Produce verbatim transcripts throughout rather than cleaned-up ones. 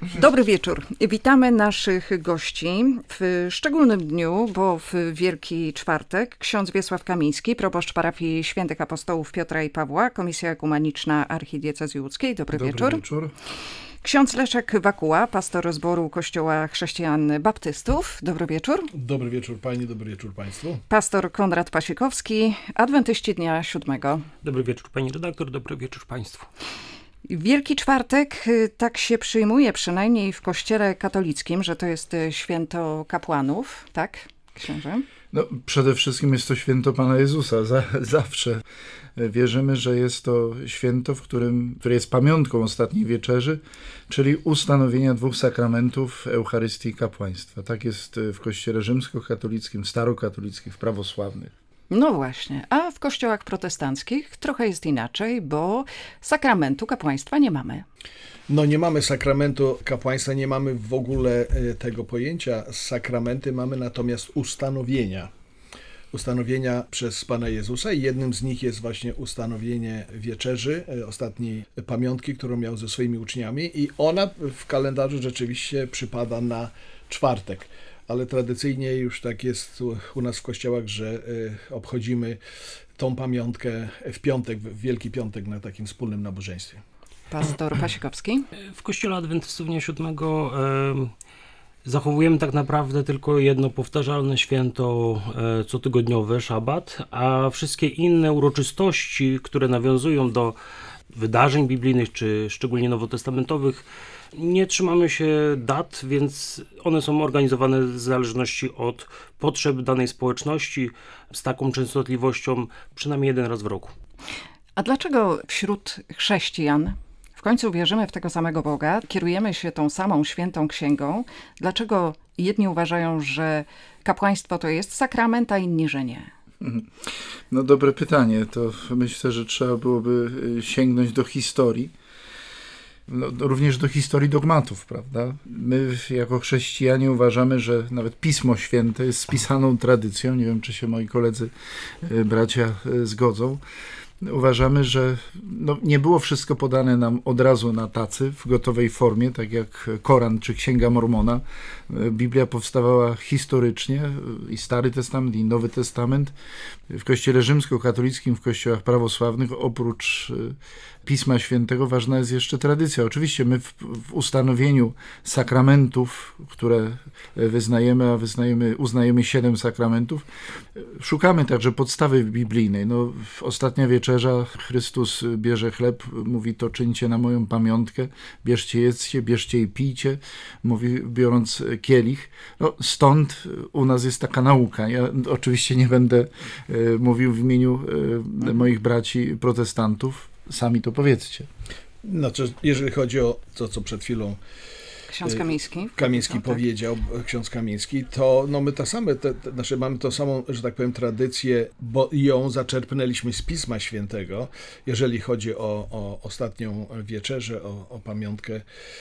Dobry wieczór. Witamy naszych gości w szczególnym dniu, bo w Wielki Czwartek ksiądz Wiesław Kamiński, proboszcz parafii Świętych Apostołów Piotra i Pawła, Komisja Ekumeniczna Archidiecezji Łódzkiej. Dobry, Dobry wieczór. wieczór. Ksiądz Leszek Wakuła, pastor zboru Kościoła Chrześcijan Baptystów. Dobry wieczór. Dobry wieczór pani, dobry wieczór państwu. Pastor Konrad Pasikowski, Adwentyści Dnia Siódmego. Dobry wieczór pani redaktor, dobry wieczór państwu. Wielki Czwartek tak się przyjmuje, przynajmniej w Kościele katolickim, że to jest święto kapłanów, tak, księże? No, przede wszystkim jest to święto Pana Jezusa. Za, zawsze wierzymy, że jest to święto, w którym, które jest pamiątką Ostatniej Wieczerzy, czyli ustanowienia dwóch sakramentów Eucharystii i kapłaństwa. Tak jest w Kościele rzymskokatolickim, starokatolickich, prawosławnych. No właśnie, a w kościołach protestanckich trochę jest inaczej, bo sakramentu kapłaństwa nie mamy. No nie mamy sakramentu kapłaństwa, nie mamy w ogóle tego pojęcia. Sakramenty mamy natomiast ustanowienia. Ustanowienia przez Pana Jezusa i jednym z nich jest właśnie ustanowienie wieczerzy, ostatniej pamiątki, którą miał ze swoimi uczniami i ona w kalendarzu rzeczywiście przypada na czwartek. Ale tradycyjnie już tak jest u nas w kościołach, że obchodzimy tą pamiątkę w piątek, w Wielki Piątek na takim wspólnym nabożeństwie. Pastor Pasikowski? W Kościele Adwentystów Dnia Siódmego e, zachowujemy tak naprawdę tylko jedno powtarzalne święto e, cotygodniowe, szabat, a wszystkie inne uroczystości, które nawiązują do wydarzeń biblijnych, czy szczególnie nowotestamentowych, nie trzymamy się dat, więc one są organizowane w zależności od potrzeb danej społeczności z taką częstotliwością przynajmniej jeden raz w roku. A dlaczego wśród chrześcijan w końcu wierzymy w tego samego Boga, kierujemy się tą samą świętą księgą? Dlaczego jedni uważają, że kapłaństwo to jest sakrament, a inni, że nie? No dobre pytanie. To myślę, że trzeba byłoby sięgnąć do historii. No, również do historii dogmatów, prawda? My jako chrześcijanie uważamy, że nawet Pismo Święte jest spisaną tradycją. Nie wiem, czy się moi koledzy, bracia zgodzą. Uważamy, że no, nie było wszystko podane nam od razu na tacy, w gotowej formie, tak jak Koran czy Księga Mormona. Biblia powstawała historycznie, i Stary Testament, i Nowy Testament. W Kościele rzymskokatolickim, w kościołach prawosławnych, oprócz Pisma Świętego, ważna jest jeszcze tradycja. Oczywiście my w, w ustanowieniu sakramentów, które wyznajemy, a wyznajemy, uznajemy siedem sakramentów, szukamy także podstawy biblijnej. No, ostatnia wieczerza, Chrystus bierze chleb, mówi: to czyńcie na moją pamiątkę, bierzcie, jedzcie, bierzcie i pijcie, mówi biorąc kielich. No, stąd u nas jest taka nauka. Ja oczywiście nie będę e, mówił w imieniu e, moich braci protestantów. Sami to powiedzcie. Znaczy, jeżeli chodzi o to, co przed chwilą Ksiądz Kamiński. Kamiński no, powiedział, tak. Ksiądz Kamiński, to no my to same, te, te, znaczy mamy tą samą, że tak powiem, tradycję, bo ją zaczerpnęliśmy z Pisma Świętego, jeżeli chodzi o, o ostatnią wieczerzę, o, o pamiątkę.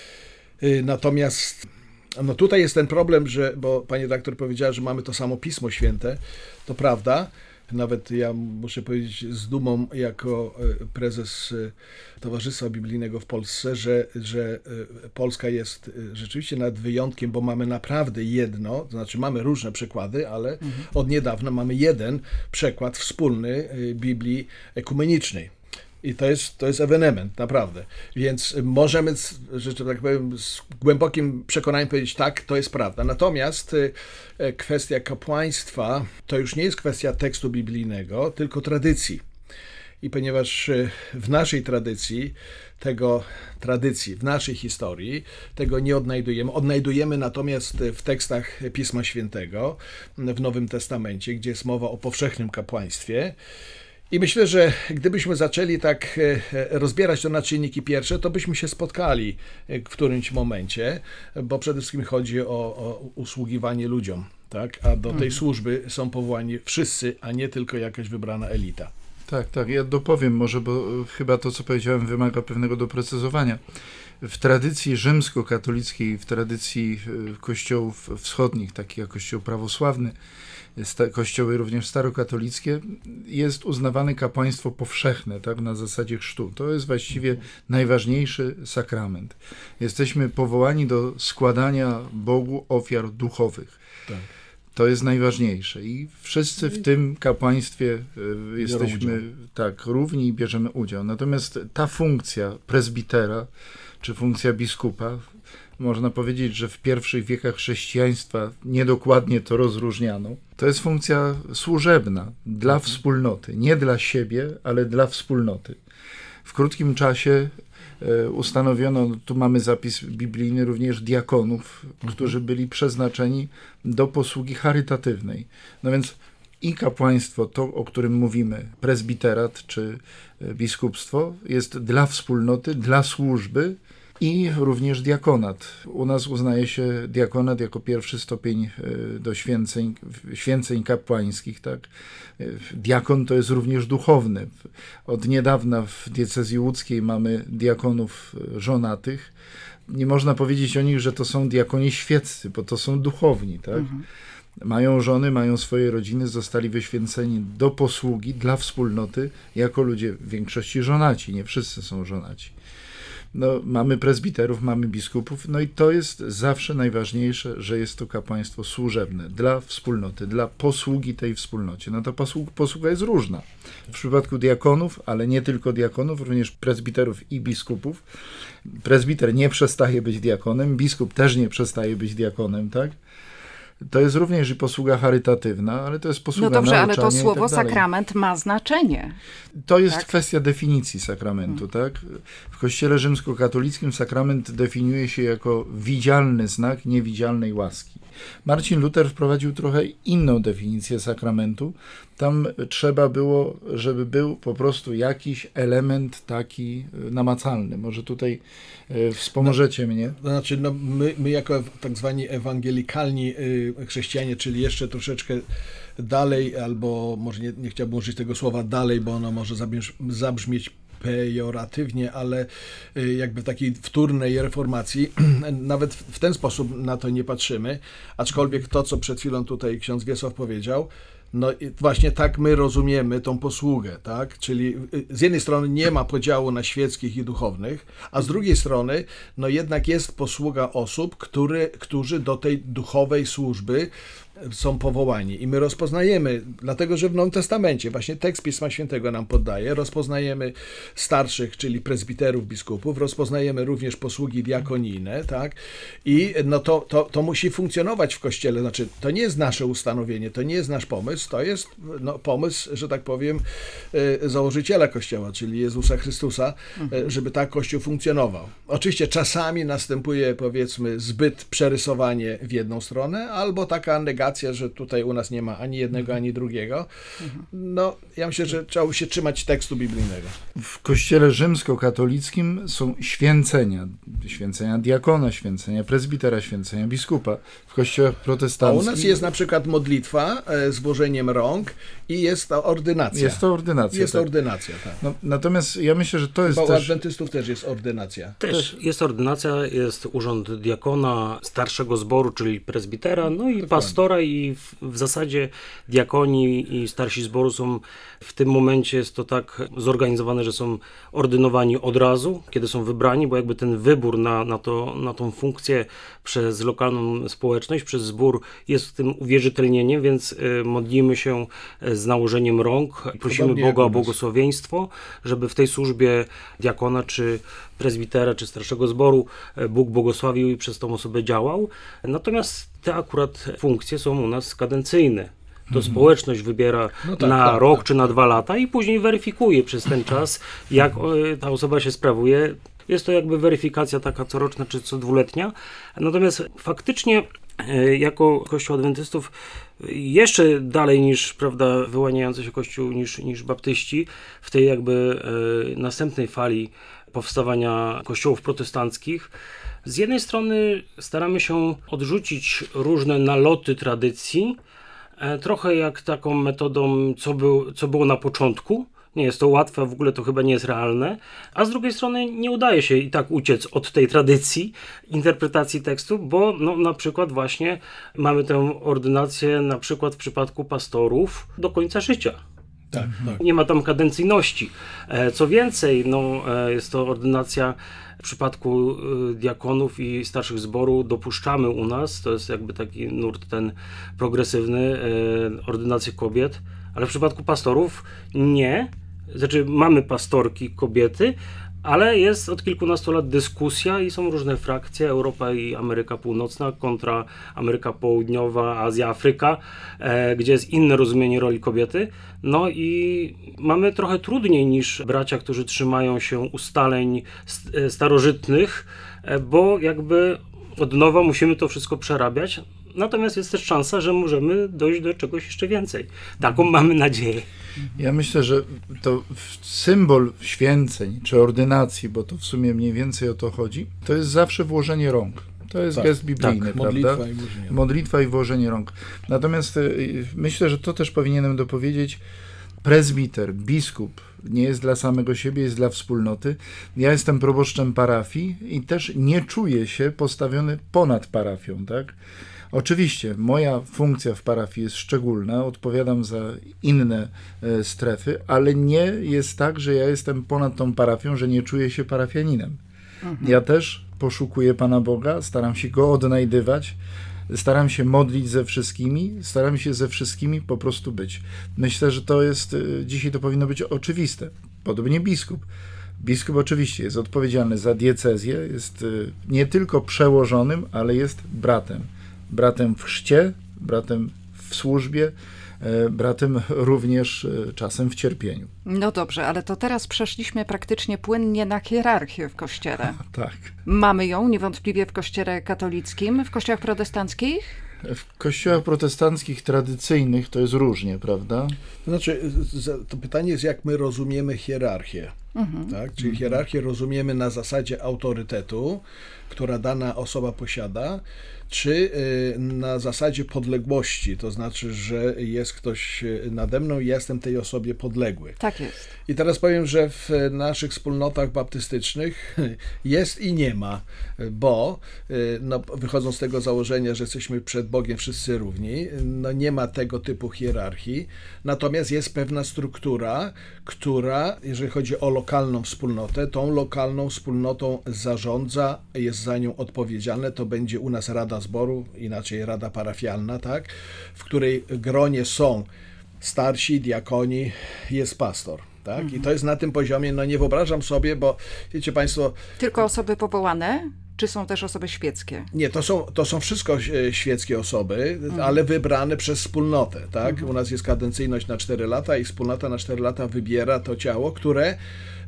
Natomiast no tutaj jest ten problem, że, bo pani redaktor powiedziała, że mamy to samo Pismo Święte, to prawda. Nawet ja muszę powiedzieć z dumą jako prezes Towarzystwa Biblijnego w Polsce, że, że Polska jest rzeczywiście nad wyjątkiem, bo mamy naprawdę jedno, to znaczy mamy różne przekłady, ale mhm. od niedawna mamy jeden przekład wspólny Biblii ekumenicznej. I to jest, to jest ewenement, naprawdę. Więc możemy, że tak powiem, z głębokim przekonaniem powiedzieć, tak, to jest prawda. Natomiast kwestia kapłaństwa to już nie jest kwestia tekstu biblijnego, tylko tradycji. I ponieważ w naszej tradycji, tego tradycji, w naszej historii, tego nie odnajdujemy. Odnajdujemy natomiast w tekstach Pisma Świętego, w Nowym Testamencie, gdzie jest mowa o powszechnym kapłaństwie. I myślę, że gdybyśmy zaczęli tak rozbierać to na czynniki pierwsze, to byśmy się spotkali w którymś momencie, bo przede wszystkim chodzi o, o usługiwanie ludziom, tak? A do tej służby są powołani wszyscy, a nie tylko jakaś wybrana elita. Tak, tak, ja dopowiem może, bo chyba to, co powiedziałem, wymaga pewnego doprecyzowania. W tradycji rzymskokatolickiej, w tradycji kościołów wschodnich, takich jak kościół prawosławny, kościoły również starokatolickie, jest uznawane kapłaństwo powszechne, tak, na zasadzie chrztu. To jest właściwie najważniejszy sakrament. Jesteśmy powołani do składania Bogu ofiar duchowych. Tak. To jest najważniejsze i wszyscy w tym kapłaństwie y, jesteśmy tak równi i bierzemy udział. Natomiast ta funkcja prezbitera, czy funkcja biskupa, można powiedzieć, że w pierwszych wiekach chrześcijaństwa niedokładnie to rozróżniano. To jest funkcja służebna dla wspólnoty, nie dla siebie, ale dla wspólnoty. W krótkim czasie ustanowiono, tu mamy zapis biblijny, również diakonów, którzy byli przeznaczeni do posługi charytatywnej. No więc i kapłaństwo, to o którym mówimy, prezbiterat czy biskupstwo, jest dla wspólnoty, dla służby, i również diakonat. U nas uznaje się diakonat jako pierwszy stopień do święceń, święceń kapłańskich. Tak? Diakon to jest również duchowny. Od niedawna w diecezji łódzkiej mamy diakonów żonatych. Nie można powiedzieć o nich, że to są diakoni świeccy, bo to są duchowni. Tak? Mhm. Mają żony, mają swoje rodziny, zostali wyświęceni do posługi dla wspólnoty jako ludzie w większości żonaci. Nie wszyscy są żonaci. No, mamy prezbiterów, mamy biskupów, no i to jest zawsze najważniejsze, że jest to kapłaństwo służebne dla wspólnoty, dla posługi tej wspólnocie. No to posług, posługa jest różna. W przypadku diakonów, ale nie tylko diakonów, również prezbiterów i biskupów. Prezbiter nie przestaje być diakonem, biskup też nie przestaje być diakonem, tak? To jest również i posługa charytatywna, ale to jest posługa nauczania. No dobrze, ale to słowo tak sakrament ma znaczenie. To jest tak? kwestia definicji sakramentu. Hmm. Tak? W Kościele rzymskokatolickim sakrament definiuje się jako widzialny znak niewidzialnej łaski. Marcin Luter wprowadził trochę inną definicję sakramentu. Tam trzeba było, żeby był po prostu jakiś element taki namacalny. Może tutaj e, wspomożecie no, mnie. To znaczy, no, my, my jako tak zwani ewangelikalni y, chrześcijanie, czyli jeszcze troszeczkę dalej, albo może nie, nie chciałbym użyć tego słowa dalej, bo ono może zabrzmieć, zabrzmieć pejoratywnie, ale jakby w takiej wtórnej reformacji nawet w ten sposób na to nie patrzymy, aczkolwiek to, co przed chwilą tutaj ksiądz Wiesław powiedział, no właśnie tak my rozumiemy tą posługę, tak? Czyli z jednej strony nie ma podziału na świeckich i duchownych, a z drugiej strony no jednak jest posługa osób, który, którzy do tej duchowej służby są powołani. I my rozpoznajemy, dlatego że w Nowym Testamencie właśnie tekst Pisma Świętego nam poddaje, rozpoznajemy starszych, czyli prezbiterów, biskupów, rozpoznajemy również posługi diakonijne, tak? I no to, to, to musi funkcjonować w Kościele, znaczy to nie jest nasze ustanowienie, to nie jest nasz pomysł, to jest no, pomysł, że tak powiem, założyciela Kościoła, czyli Jezusa Chrystusa, mhm. żeby tak Kościół funkcjonował. Oczywiście czasami następuje, powiedzmy, zbyt przerysowanie w jedną stronę, albo taka negacja, że tutaj u nas nie ma ani jednego, ani drugiego. No, ja myślę, że trzeba się trzymać tekstu biblijnego. W Kościele rzymskokatolickim są święcenia. Święcenia diakona, święcenia prezbitera, święcenia biskupa. W kościołach protestanckich... A u nas jest na przykład modlitwa e, z włożeniem rąk i jest to ordynacja. Jest to ordynacja, Jest tak. ordynacja, tak. No, natomiast ja myślę, że to jest Bo też... u adwentystów też jest ordynacja. Też, też jest ordynacja, jest urząd diakona, starszego zboru, czyli prezbitera, no i Dokładnie. pastora i w, w zasadzie diakoni i starsi zboru są w tym momencie, jest to tak zorganizowane, że są ordynowani od razu, kiedy są wybrani, bo jakby ten wybór na, na, to, na tą funkcję przez lokalną społeczność, przez zbór jest w tym uwierzytelnieniem, więc y, modlimy się z nałożeniem rąk i prosimy Podobnie Boga o błogosławieństwo, żeby w tej służbie diakona, czy prezbitera, czy starszego zboru Bóg błogosławił i przez tą osobę działał. Natomiast te akurat funkcje są u nas kadencyjne. To mhm. społeczność wybiera no tak, na tak, rok tak, czy na dwa lata i później weryfikuje przez ten czas, jak ta osoba się sprawuje. Jest to jakby weryfikacja taka coroczna czy co dwuletnia. Natomiast faktycznie jako Kościół Adwentystów jeszcze dalej niż, prawda, wyłaniający się Kościół niż, niż baptyści w tej jakby e, następnej fali powstawania kościołów protestanckich. Z jednej strony staramy się odrzucić różne naloty tradycji, e, trochę jak taką metodą, co, był, co było na początku. Nie jest to łatwe, w ogóle to chyba nie jest realne, a z drugiej strony nie udaje się i tak uciec od tej tradycji interpretacji tekstu, bo no, na przykład właśnie mamy tę ordynację na przykład w przypadku pastorów do końca życia. Tak, tak. Nie ma tam kadencyjności. Co więcej, no, jest to ordynacja w przypadku diakonów i starszych zboru dopuszczamy u nas, to jest jakby taki nurt ten progresywny, ordynację kobiet, ale w przypadku pastorów nie. Znaczy mamy pastorki kobiety, ale jest od kilkunastu lat dyskusja i są różne frakcje, Europa i Ameryka Północna kontra Ameryka Południowa, Azja, Afryka, e, gdzie jest inne rozumienie roli kobiety. No i mamy trochę trudniej niż bracia, którzy trzymają się ustaleń st- starożytnych, e, bo jakby od nowa musimy to wszystko przerabiać. Natomiast jest też szansa, że możemy dojść do czegoś jeszcze więcej. Taką mamy nadzieję. Ja myślę, że to symbol święceń czy ordynacji, bo to w sumie mniej więcej o to chodzi, to jest zawsze włożenie rąk. To jest Tak, gest biblijny, tak, prawda? modlitwa i włożenie rąk. Modlitwa i włożenie rąk. Natomiast y, myślę, że to też powinienem dopowiedzieć. Prezbiter, biskup nie jest dla samego siebie, jest dla wspólnoty. Ja jestem proboszczem parafii i też nie czuję się postawiony ponad parafią, tak? Oczywiście moja funkcja w parafii jest szczególna, odpowiadam za inne e, strefy, ale nie jest tak, że ja jestem ponad tą parafią, że nie czuję się parafianinem. Mhm. Ja też poszukuję Pana Boga, staram się Go odnajdywać, staram się modlić ze wszystkimi, staram się ze wszystkimi po prostu być. Myślę, że to jest, e, dzisiaj to powinno być oczywiste. Podobnie biskup. Biskup oczywiście jest odpowiedzialny za diecezję, jest e, nie tylko przełożonym, ale jest bratem. Bratem w chrzcie, bratem w służbie, e, bratem również e, czasem w cierpieniu. No dobrze, ale to teraz przeszliśmy praktycznie płynnie na hierarchię w Kościele. Tak. Mamy ją niewątpliwie w Kościele katolickim, w kościołach protestanckich? W kościołach protestanckich tradycyjnych to jest różnie, prawda? To znaczy, to pytanie jest, jak my rozumiemy hierarchię. Mhm. Tak? Czyli hierarchię rozumiemy na zasadzie autorytetu, która dana osoba posiada, czy na zasadzie podległości, to znaczy, że jest ktoś nade mną i ja jestem tej osobie podległy. Tak jest. I teraz powiem, że w naszych wspólnotach baptystycznych jest i nie ma, bo no, wychodząc z tego założenia, że jesteśmy przed Bogiem wszyscy równi, no nie ma tego typu hierarchii, natomiast jest pewna struktura, która, jeżeli chodzi o lokalną wspólnotę, tą lokalną wspólnotą zarządza, jest za nią odpowiedzialne, to będzie u nas Rada Zboru, inaczej Rada Parafialna, tak, w której gronie są starsi, diakoni, jest pastor. Tak? Mhm. I to jest na tym poziomie, no nie wyobrażam sobie, bo wiecie Państwo... Tylko osoby powołane? Czy są też osoby świeckie? Nie, to są, to są wszystko świeckie osoby, mhm. ale wybrane przez wspólnotę. Tak? Mhm. U nas jest kadencyjność na cztery lata i wspólnota na cztery lata wybiera to ciało, które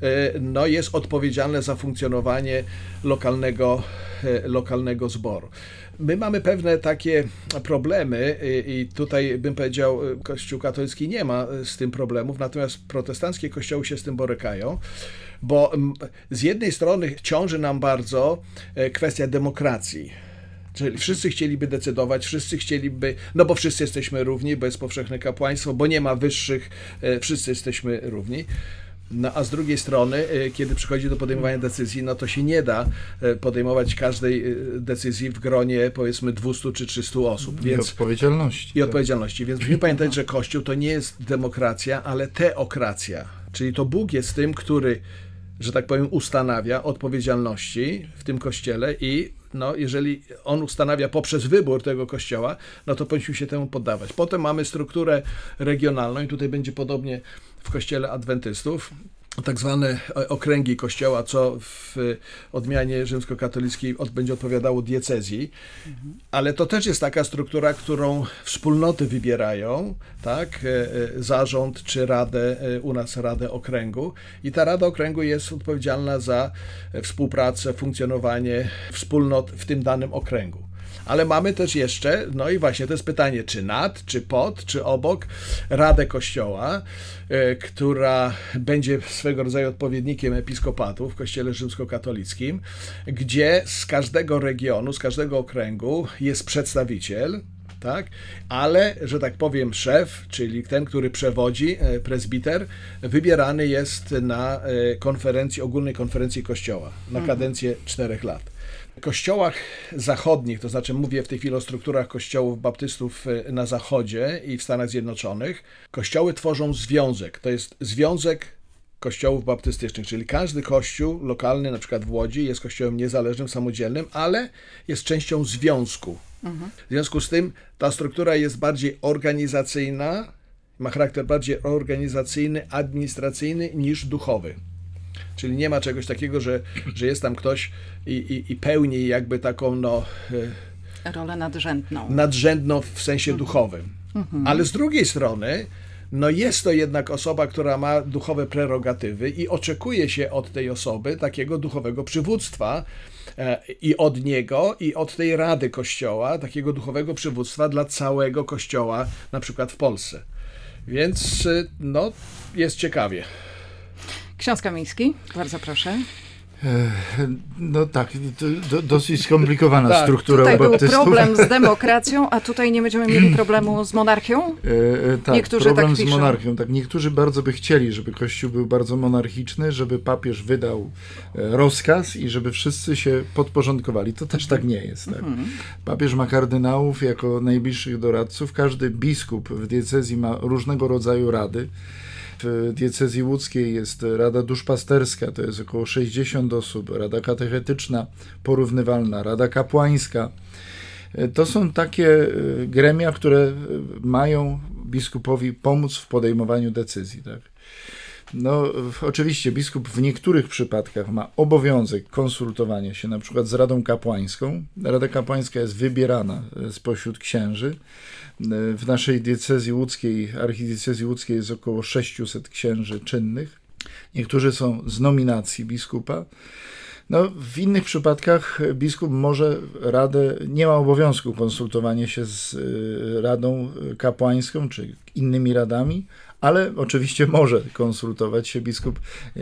no, jest odpowiedzialne za funkcjonowanie lokalnego, lokalnego zboru. My mamy pewne takie problemy i tutaj bym powiedział, Kościół katolicki nie ma z tym problemów, natomiast protestanckie kościoły się z tym borykają, bo z jednej strony ciąży nam bardzo kwestia demokracji. Czyli wszyscy chcieliby decydować, wszyscy chcieliby, no bo wszyscy jesteśmy równi, bo jest powszechne kapłaństwo, bo nie ma wyższych, wszyscy jesteśmy równi. No a z drugiej strony, kiedy przychodzi do podejmowania decyzji, no to się nie da podejmować każdej decyzji w gronie powiedzmy dwieście czy trzysta osób. I więc, odpowiedzialności. I odpowiedzialności. Więc musimy pamiętać, że Kościół to nie jest demokracja, ale teokracja. Czyli to Bóg jest tym, który, że tak powiem, ustanawia odpowiedzialności w tym Kościele i no, jeżeli on ustanawia poprzez wybór tego kościoła, no to powinniśmy się temu poddawać. Potem mamy strukturę regionalną i tutaj będzie podobnie w kościele adwentystów, tak zwane okręgi kościoła, co w odmianie rzymskokatolickiej od, będzie odpowiadało diecezji, mhm. ale to też jest taka struktura, którą wspólnoty wybierają, tak, zarząd czy radę, u nas radę okręgu i ta rada okręgu jest odpowiedzialna za współpracę, funkcjonowanie wspólnot w tym danym okręgu. Ale mamy też jeszcze, no i właśnie to jest pytanie, czy nad, czy pod, czy obok Radę Kościoła, y, która będzie swego rodzaju odpowiednikiem episkopatu w Kościele rzymskokatolickim, gdzie z każdego regionu, z każdego okręgu jest przedstawiciel, tak? Ale, że tak powiem, szef, czyli ten, który przewodzi, prezbiter, wybierany jest na konferencji, ogólnej konferencji Kościoła na kadencję czterech lat. W kościołach zachodnich, to znaczy mówię w tej chwili o strukturach kościołów baptystów na zachodzie i w Stanach Zjednoczonych, kościoły tworzą związek. To jest związek kościołów baptystycznych, czyli każdy kościół lokalny, na przykład w Łodzi, jest kościołem niezależnym, samodzielnym, ale jest częścią związku. Mhm. W związku z tym ta struktura jest bardziej organizacyjna, ma charakter bardziej organizacyjny, administracyjny niż duchowy. Czyli nie ma czegoś takiego, że, że jest tam ktoś i, i, i pełni jakby taką no, rolę nadrzędną. Nadrzędną w sensie mhm. duchowym. Mhm. Ale z drugiej strony no jest to jednak osoba, która ma duchowe prerogatywy i oczekuje się od tej osoby takiego duchowego przywództwa e, i od niego, i od tej Rady Kościoła, takiego duchowego przywództwa dla całego Kościoła, na przykład w Polsce. Więc no, jest ciekawie. Ksiądz Kamiński, bardzo proszę. No tak, do, dosyć skomplikowana tak, struktura tutaj u baptystów. Był problem z demokracją, a tutaj nie będziemy mieli problemu z monarchią? E, tak, niektórzy problem tak z monarchią. Tak, niektórzy bardzo by chcieli, żeby Kościół był bardzo monarchiczny, żeby papież wydał rozkaz i żeby wszyscy się podporządkowali. To też tak nie jest. Tak? Mhm. Papież ma kardynałów jako najbliższych doradców. Każdy biskup w diecezji ma różnego rodzaju rady. W diecezji łódzkiej jest Rada Duszpasterska, to jest około sześćdziesiąt osób, Rada Katechetyczna porównywalna, Rada Kapłańska. To są takie gremia, które mają biskupowi pomóc w podejmowaniu decyzji. Tak? No, oczywiście biskup w niektórych przypadkach ma obowiązek konsultowania się na przykład z Radą Kapłańską. Rada Kapłańska jest wybierana spośród księży. W naszej diecezji łódzkiej, archidiecezji łódzkiej jest około sześciuset księży czynnych. Niektórzy są z nominacji biskupa. No, w innych przypadkach biskup może radę, nie ma obowiązku konsultowania się z Radą Kapłańską czy innymi radami, ale oczywiście może konsultować się. Biskup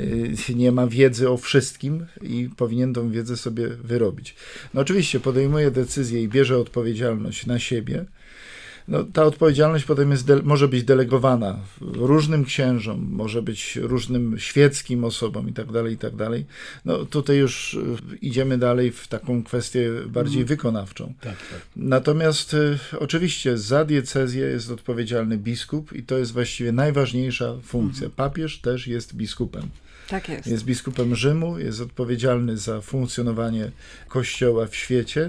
nie ma wiedzy o wszystkim i powinien tą wiedzę sobie wyrobić. No oczywiście podejmuje decyzję i bierze odpowiedzialność na siebie. No, ta odpowiedzialność potem jest de- może być delegowana różnym księżom, może być różnym świeckim osobom i tak dalej, i tak dalej. No tutaj już idziemy dalej w taką kwestię bardziej mm. wykonawczą. Tak, tak. Natomiast y, oczywiście za diecezję jest odpowiedzialny biskup i to jest właściwie najważniejsza funkcja. Mm. Papież też jest biskupem. Tak jest. Jest biskupem Rzymu, jest odpowiedzialny za funkcjonowanie Kościoła w świecie,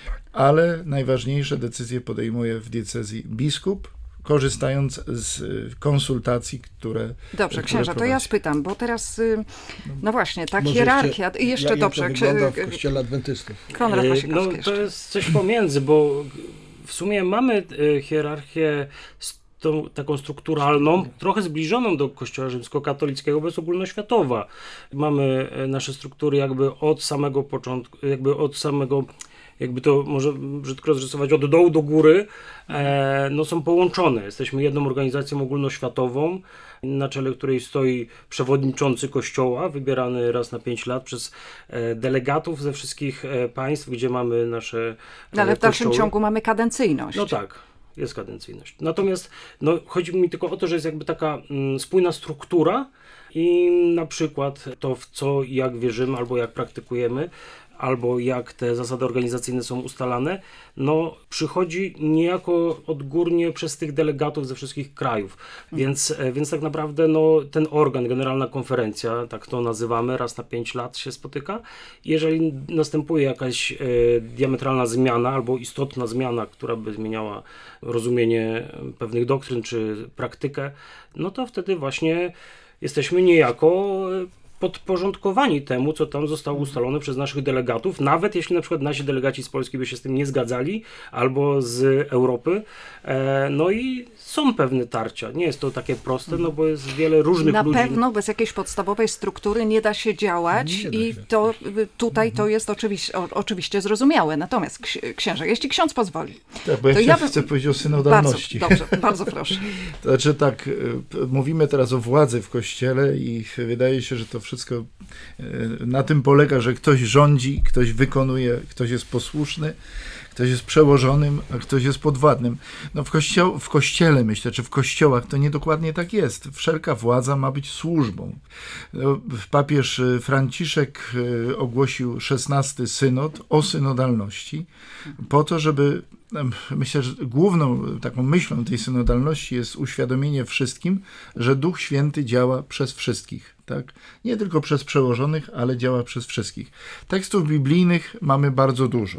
ale najważniejsze decyzje podejmuje w diecezji biskup, korzystając z konsultacji, które Dobrze, które księża, prowadzi. To ja spytam, bo teraz, no właśnie, ta Może hierarchia, jeszcze, jeszcze jak dobrze. Jak to wygląda w Kościele Adwentystów? Konrad No to jest coś pomiędzy, bo w sumie mamy hierarchię tą taką strukturalną, trochę zbliżoną do Kościoła rzymskokatolickiego, bo jest ogólnoświatowa. Mamy nasze struktury jakby od samego początku, jakby od samego, jakby to może brzydko rozrysować, od dołu do góry, e, no są połączone. Jesteśmy jedną organizacją ogólnoświatową, na czele której stoi przewodniczący Kościoła, wybierany raz na pięć lat przez e, delegatów ze wszystkich e, państw, gdzie mamy nasze e, no, ale w dalszym kościoły. ciągu mamy kadencyjność. No tak. Jest kadencyjność. Natomiast no, chodzi mi tylko o to, że jest jakby taka mm, spójna struktura i na przykład to, w co i jak wierzymy, albo jak praktykujemy, albo jak te zasady organizacyjne są ustalane, no przychodzi niejako odgórnie przez tych delegatów ze wszystkich krajów. Więc, więc tak naprawdę no, ten organ, Generalna Konferencja, tak to nazywamy, raz na pięć lat się spotyka. Jeżeli następuje jakaś e, diametralna zmiana albo istotna zmiana, która by zmieniała rozumienie pewnych doktryn czy praktykę, no to wtedy właśnie jesteśmy niejako podporządkowani temu, co tam zostało ustalone przez naszych delegatów, nawet jeśli na przykład nasi delegaci z Polski by się z tym nie zgadzali, albo z Europy. E, no i są pewne tarcia. Nie jest to takie proste, no bo jest wiele różnych Na ludzi. Na pewno bez jakiejś podstawowej struktury nie da się działać da i się. to tutaj to jest oczywiście, o, oczywiście zrozumiałe. Natomiast księże, jeśli ksiądz pozwoli. Tak, bo ja, to chcę, ja bym... chcę powiedzieć o synodalności. Bardzo, dobrze, bardzo proszę. To znaczy tak, mówimy teraz o władzy w Kościele i wydaje się, że to wszystko e, na tym polega, że ktoś rządzi, ktoś wykonuje, ktoś jest posłuszny, ktoś jest przełożonym, a ktoś jest podwładnym. No w, kościo- w kościele, myślę, czy w kościołach to niedokładnie tak jest. Wszelka władza ma być służbą. No, papież Franciszek ogłosił szesnasty synod o synodalności po to, żeby, myślę, że główną taką myślą tej synodalności jest uświadomienie wszystkim, że Duch Święty działa przez wszystkich. Tak? Nie tylko przez przełożonych, ale działa przez wszystkich. Tekstów biblijnych mamy bardzo dużo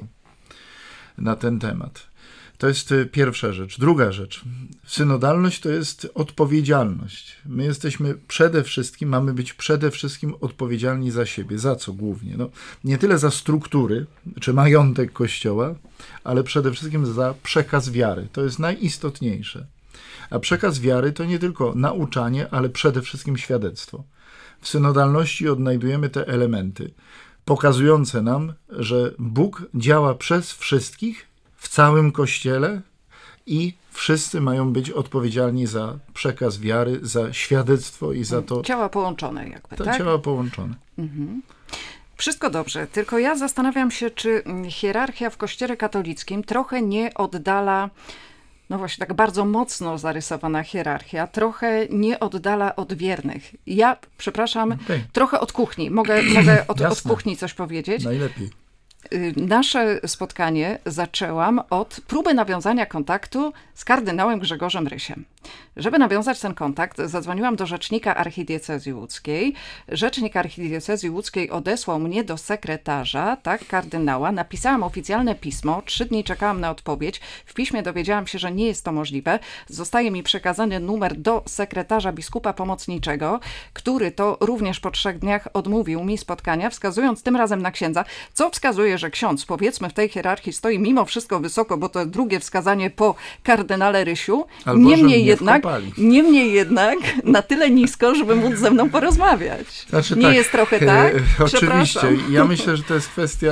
na ten temat. To jest pierwsza rzecz. Druga rzecz. Synodalność to jest odpowiedzialność. My jesteśmy przede wszystkim, mamy być przede wszystkim odpowiedzialni za siebie. Za co głównie? No, nie tyle za struktury, czy majątek Kościoła, ale przede wszystkim za przekaz wiary. To jest najistotniejsze. A przekaz wiary to nie tylko nauczanie, ale przede wszystkim świadectwo. W synodalności odnajdujemy te elementy pokazujące nam, że Bóg działa przez wszystkich w całym Kościele i wszyscy mają być odpowiedzialni za przekaz wiary, za świadectwo i za to... Ciała połączone jakby, to tak? Ciała połączone. Mhm. Wszystko dobrze, tylko ja zastanawiam się, czy hierarchia w Kościele katolickim trochę nie oddala, no właśnie tak bardzo mocno zarysowana hierarchia, trochę nie oddala od wiernych. Ja, przepraszam, Okay. trochę od kuchni. Mogę, mogę od, od kuchni coś powiedzieć? Najlepiej. Nasze spotkanie zaczęłam od próby nawiązania kontaktu z kardynałem Grzegorzem Rysiem. Żeby nawiązać ten kontakt, zadzwoniłam do rzecznika archidiecezji łódzkiej. Rzecznik archidiecezji łódzkiej odesłał mnie do sekretarza, tak, kardynała. Napisałam oficjalne pismo, trzy dni czekałam na odpowiedź. W piśmie dowiedziałam się, że nie jest to możliwe. Zostaje mi przekazany numer do sekretarza biskupa pomocniczego, który to również po trzech dniach odmówił mi spotkania, wskazując tym razem na księdza, co wskazuje, że ksiądz, powiedzmy, w tej hierarchii stoi mimo wszystko wysoko, bo to drugie wskazanie po kardynale Rysiu. Albo Niemniej jednak, wkopali. niemniej jednak na tyle nisko, żeby móc ze mną porozmawiać. Znaczy, nie tak, jest trochę tak? E, oczywiście. Ja myślę, że to jest kwestia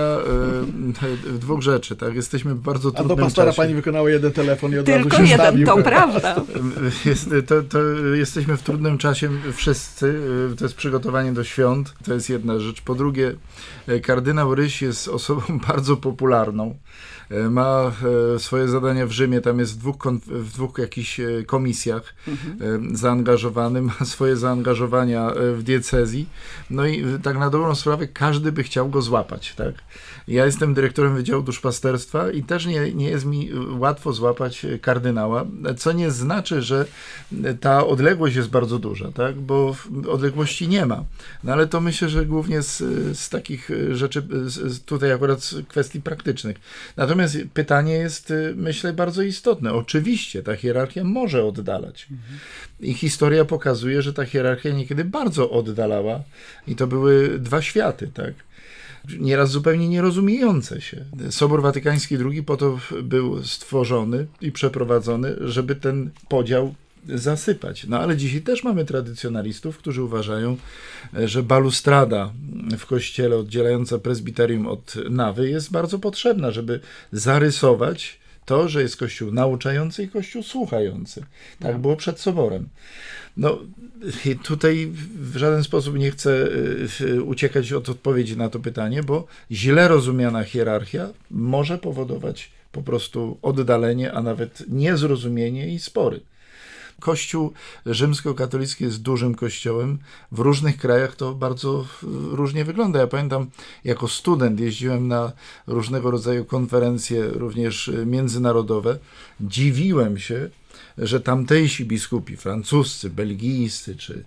e, dwóch rzeczy. Tak? Jesteśmy w bardzo trudnym czasie. A do pastora czasie. pani wykonała jeden telefon i od Tylko razu się jeden, stawił. to prawda. Jest, to, to jesteśmy w trudnym czasie wszyscy. To jest przygotowanie do świąt. To jest jedna rzecz. Po drugie, kardynał Ryś jest osobą bardzo popularną. Ma swoje zadania w Rzymie, tam jest w dwóch, w dwóch jakichś komisjach mhm. zaangażowany, ma swoje zaangażowania w diecezji. No i tak na dobrą sprawę każdy by chciał go złapać. Tak? Ja jestem dyrektorem Wydziału Duszpasterstwa i też nie, nie jest mi łatwo złapać kardynała, co nie znaczy, że ta odległość jest bardzo duża, tak? Bo odległości nie ma. No ale to myślę, że głównie z, z takich rzeczy, z, tutaj akurat z kwestii praktycznych. Natomiast pytanie jest, myślę, bardzo istotne. Oczywiście ta hierarchia może oddalać. Mhm. I historia pokazuje, że ta hierarchia niekiedy bardzo oddalała i to były dwa światy, tak? Nieraz zupełnie nierozumiejące się. Sobór Watykański drugi po to był stworzony i przeprowadzony, żeby ten podział zasypać. No ale dzisiaj też mamy tradycjonalistów, którzy uważają, że balustrada w kościele oddzielająca prezbiterium od nawy jest bardzo potrzebna, żeby zarysować to, że jest kościół nauczający i kościół słuchający. Tak było przed soborem. No, tutaj w żaden sposób nie chcę uciekać od odpowiedzi na to pytanie, bo źle rozumiana hierarchia może powodować po prostu oddalenie, a nawet niezrozumienie i spory. Kościół rzymskokatolicki jest dużym kościołem. W różnych krajach to bardzo różnie wygląda. Ja pamiętam, jako student jeździłem na różnego rodzaju konferencje, również międzynarodowe. Dziwiłem się, że tamtejsi biskupi, francuscy, belgijscy czy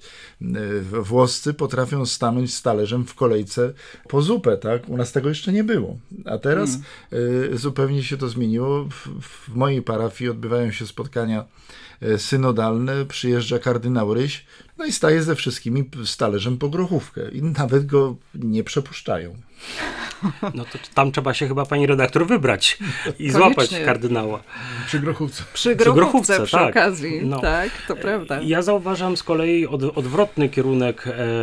włoscy potrafią stanąć z talerzem w kolejce po zupę, tak? U nas tego jeszcze nie było. A teraz mm. zupełnie się to zmieniło. W, w mojej parafii odbywają się spotkania synodalne, przyjeżdża kardynał Ryś, no i staje ze wszystkimi z talerzem po grochówkę i nawet go nie przepuszczają. No to tam trzeba się chyba, pani redaktor, wybrać i złapać kardynała. Przy grochówce. Przy grochówce, przy, grochówce, przy tak. okazji, no. Tak, to prawda. Ja zauważam z kolei od, odwrotny kierunek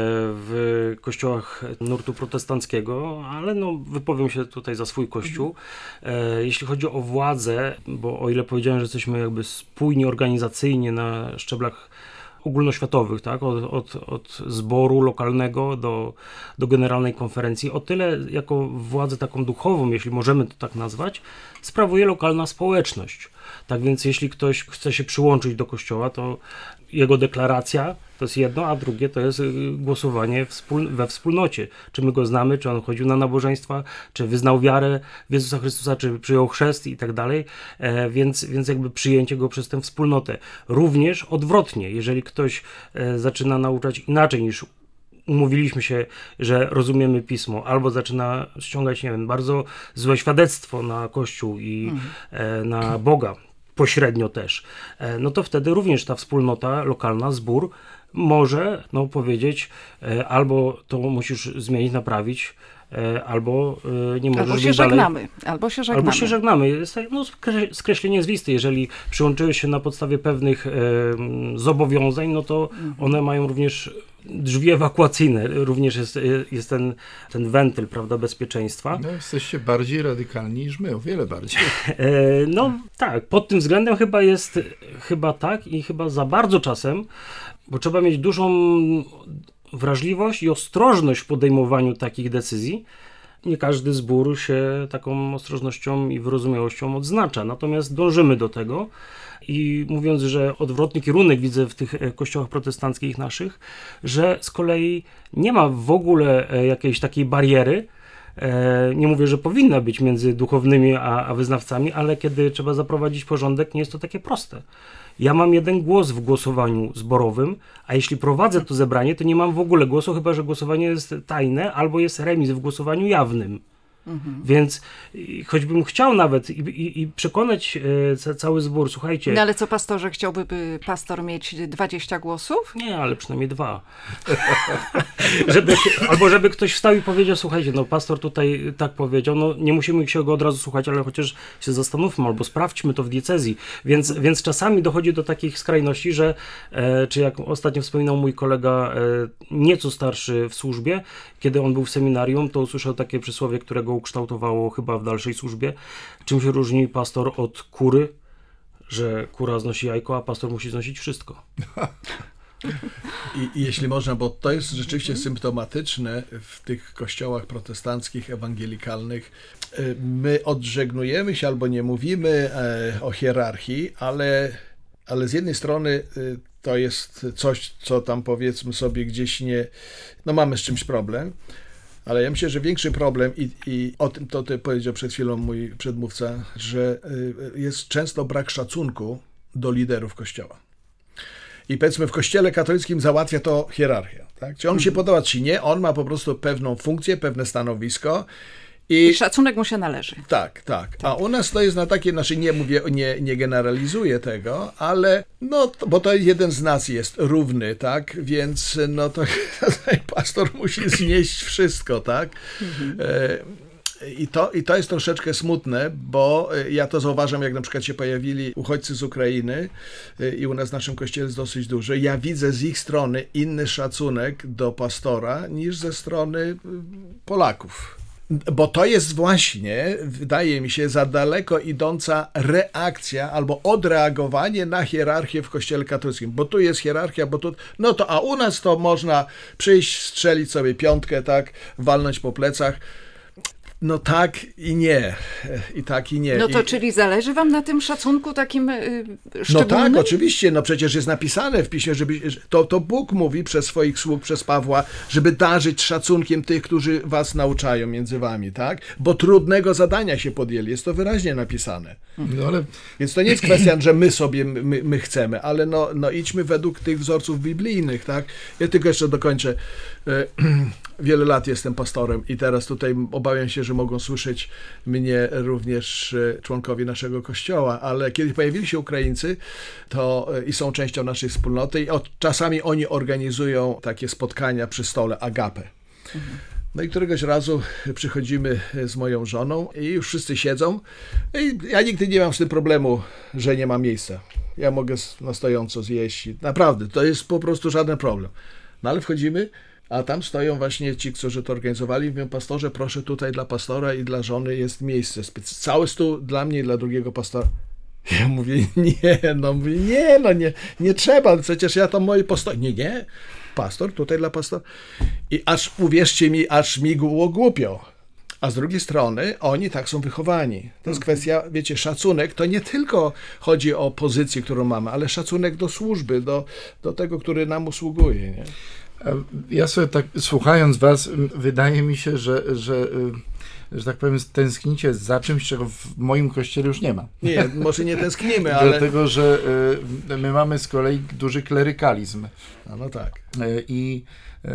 w kościołach nurtu protestanckiego, ale no wypowiem się tutaj za swój kościół. Jeśli chodzi o władzę, bo o ile powiedziałem, że jesteśmy jakby spójni organizacyjnie na szczeblach ogólnoświatowych, tak? Od, od, od zboru lokalnego do, do generalnej konferencji. O tyle jako władzę taką duchową, jeśli możemy to tak nazwać, sprawuje lokalna społeczność. Tak więc jeśli ktoś chce się przyłączyć do kościoła, to jego deklaracja to jest jedno, a drugie to jest głosowanie wspól- we wspólnocie. Czy my go znamy, czy on chodził na nabożeństwa, czy wyznał wiarę w Jezusa Chrystusa, czy przyjął chrzest i tak dalej, e, więc, więc jakby przyjęcie go przez tę wspólnotę. Również odwrotnie, jeżeli ktoś e, zaczyna nauczać inaczej niż umówiliśmy się, że rozumiemy Pismo, albo zaczyna ściągać, nie wiem, bardzo złe świadectwo na Kościół i mhm. e, na Boga, pośrednio też, e, no to wtedy również ta wspólnota lokalna, zbór, może no, powiedzieć, e, albo to musisz zmienić, naprawić, e, albo e, nie możesz albo się być żegnamy, dalej. Albo się żegnamy. Albo się żegnamy. Jest no, skreślenie z listy. Jeżeli przyłączyłeś się na podstawie pewnych e, zobowiązań, no to mhm. one mają również drzwi ewakuacyjne, również jest, jest ten, ten wentyl, prawda, bezpieczeństwa. No, jesteście bardziej radykalni niż my, o wiele bardziej. E, no tak, pod tym względem chyba jest, chyba tak i chyba za bardzo czasem, bo trzeba mieć dużą wrażliwość i ostrożność w podejmowaniu takich decyzji. Nie każdy zbór się taką ostrożnością i wyrozumiałością odznacza, natomiast dążymy do tego. I mówiąc, że odwrotny kierunek widzę w tych kościołach protestanckich naszych, że z kolei nie ma w ogóle jakiejś takiej bariery, nie mówię, że powinna być między duchownymi a, a wyznawcami, ale kiedy trzeba zaprowadzić porządek, nie jest to takie proste. Ja mam jeden głos w głosowaniu zborowym, a jeśli prowadzę to zebranie, to nie mam w ogóle głosu, chyba że głosowanie jest tajne albo jest remis w głosowaniu jawnym. Mhm. Więc choćbym chciał nawet i, i, i przekonać e, cały zbór, słuchajcie... No ale co pastorze, chciałby by pastor mieć dwadzieścia głosów? Nie, ale przynajmniej dwa. żeby, albo żeby ktoś wstał i powiedział, słuchajcie, no pastor tutaj tak powiedział, no nie musimy się go od razu słuchać, ale chociaż się zastanówmy, albo sprawdźmy to w diecezji. Więc, więc czasami dochodzi do takich skrajności, że, e, czy jak ostatnio wspominał mój kolega, e, nieco starszy w służbie, kiedy on był w seminarium, to usłyszał takie przysłowie, którego ukształtowało chyba w dalszej służbie. Czym się różni pastor od kury? Że kura znosi jajko, a pastor musi znosić wszystko. I, I jeśli można, bo to jest rzeczywiście symptomatyczne w tych kościołach protestanckich, ewangelikalnych. My odżegnujemy się albo nie mówimy o hierarchii, ale, ale z jednej strony to jest coś, co tam powiedzmy sobie gdzieś nie, no mamy z czymś problem. Ale ja myślę, że większy problem i, i o tym to, to powiedział przed chwilą mój przedmówca, że jest często brak szacunku do liderów Kościoła. I powiedzmy w Kościele katolickim załatwia to hierarchia. Tak? Czy on się podoba, czy nie, on ma po prostu pewną funkcję, pewne stanowisko. I, I szacunek mu się należy. Tak, tak. A u nas to jest na takie, znaczy nie mówię, nie, nie generalizuję tego, ale no, to, bo to jeden z nas jest równy, tak, więc no to pastor musi znieść wszystko, tak. Mhm. E, I to, I to jest troszeczkę smutne, bo ja to zauważam, jak na przykład się pojawili uchodźcy z Ukrainy i u nas w naszym kościele jest dosyć duży. Ja widzę z ich strony inny szacunek do pastora niż ze strony Polaków. Bo to jest właśnie, wydaje mi się, za daleko idąca reakcja albo odreagowanie na hierarchię w Kościele katolickim. Bo tu jest hierarchia, bo tu... No to, a u nas to można przyjść, strzelić sobie piątkę, tak, walnąć po plecach. No tak i nie. I tak i nie. No to I... czyli zależy wam na tym szacunku takim yy, szczególnym? No tak, oczywiście. No przecież jest napisane w piśmie, żeby to, to Bóg mówi przez swoich sług, przez Pawła, żeby darzyć szacunkiem tych, którzy was nauczają między wami, tak? Bo trudnego zadania się podjęli. Jest to wyraźnie napisane. No ale... Więc to nie jest kwestia, że my sobie, my, my chcemy, ale no, no idźmy według tych wzorców biblijnych, tak? Ja tylko jeszcze dokończę. Wiele lat jestem pastorem i teraz tutaj obawiam się, że mogą słyszeć mnie również członkowie naszego kościoła, ale kiedy pojawili się Ukraińcy to i są częścią naszej wspólnoty i od, czasami oni organizują takie spotkania przy stole agape. Mhm. No i któregoś razu przychodzimy z moją żoną i już wszyscy siedzą i ja nigdy nie mam z tym problemu, że nie ma miejsca. Ja mogę na stojąco zjeść. Naprawdę, to jest po prostu żaden problem. No ale wchodzimy, a tam stoją właśnie ci, którzy to organizowali i mówią, pastorze, proszę tutaj dla pastora i dla żony jest miejsce. Cały stół dla mnie i dla drugiego pastora. Ja mówię, nie, no mówię, nie, no nie, nie trzeba, przecież ja tam moi pastor. Nie, nie, pastor, tutaj dla pastora. I aż, uwierzcie mi, aż mi było głupio. A z drugiej strony oni tak są wychowani. To jest kwestia, wiecie, szacunek to nie tylko chodzi o pozycję, którą mamy, ale szacunek do służby, do, do tego, który nam usługuje. Nie? Ja sobie tak, słuchając was, wydaje mi się, że, że, że tak powiem, tęsknicie za czymś, czego w moim kościele już nie ma. Nie, może nie tęsknimy, ale... Dlatego, że my mamy z kolei duży klerykalizm. A no tak. I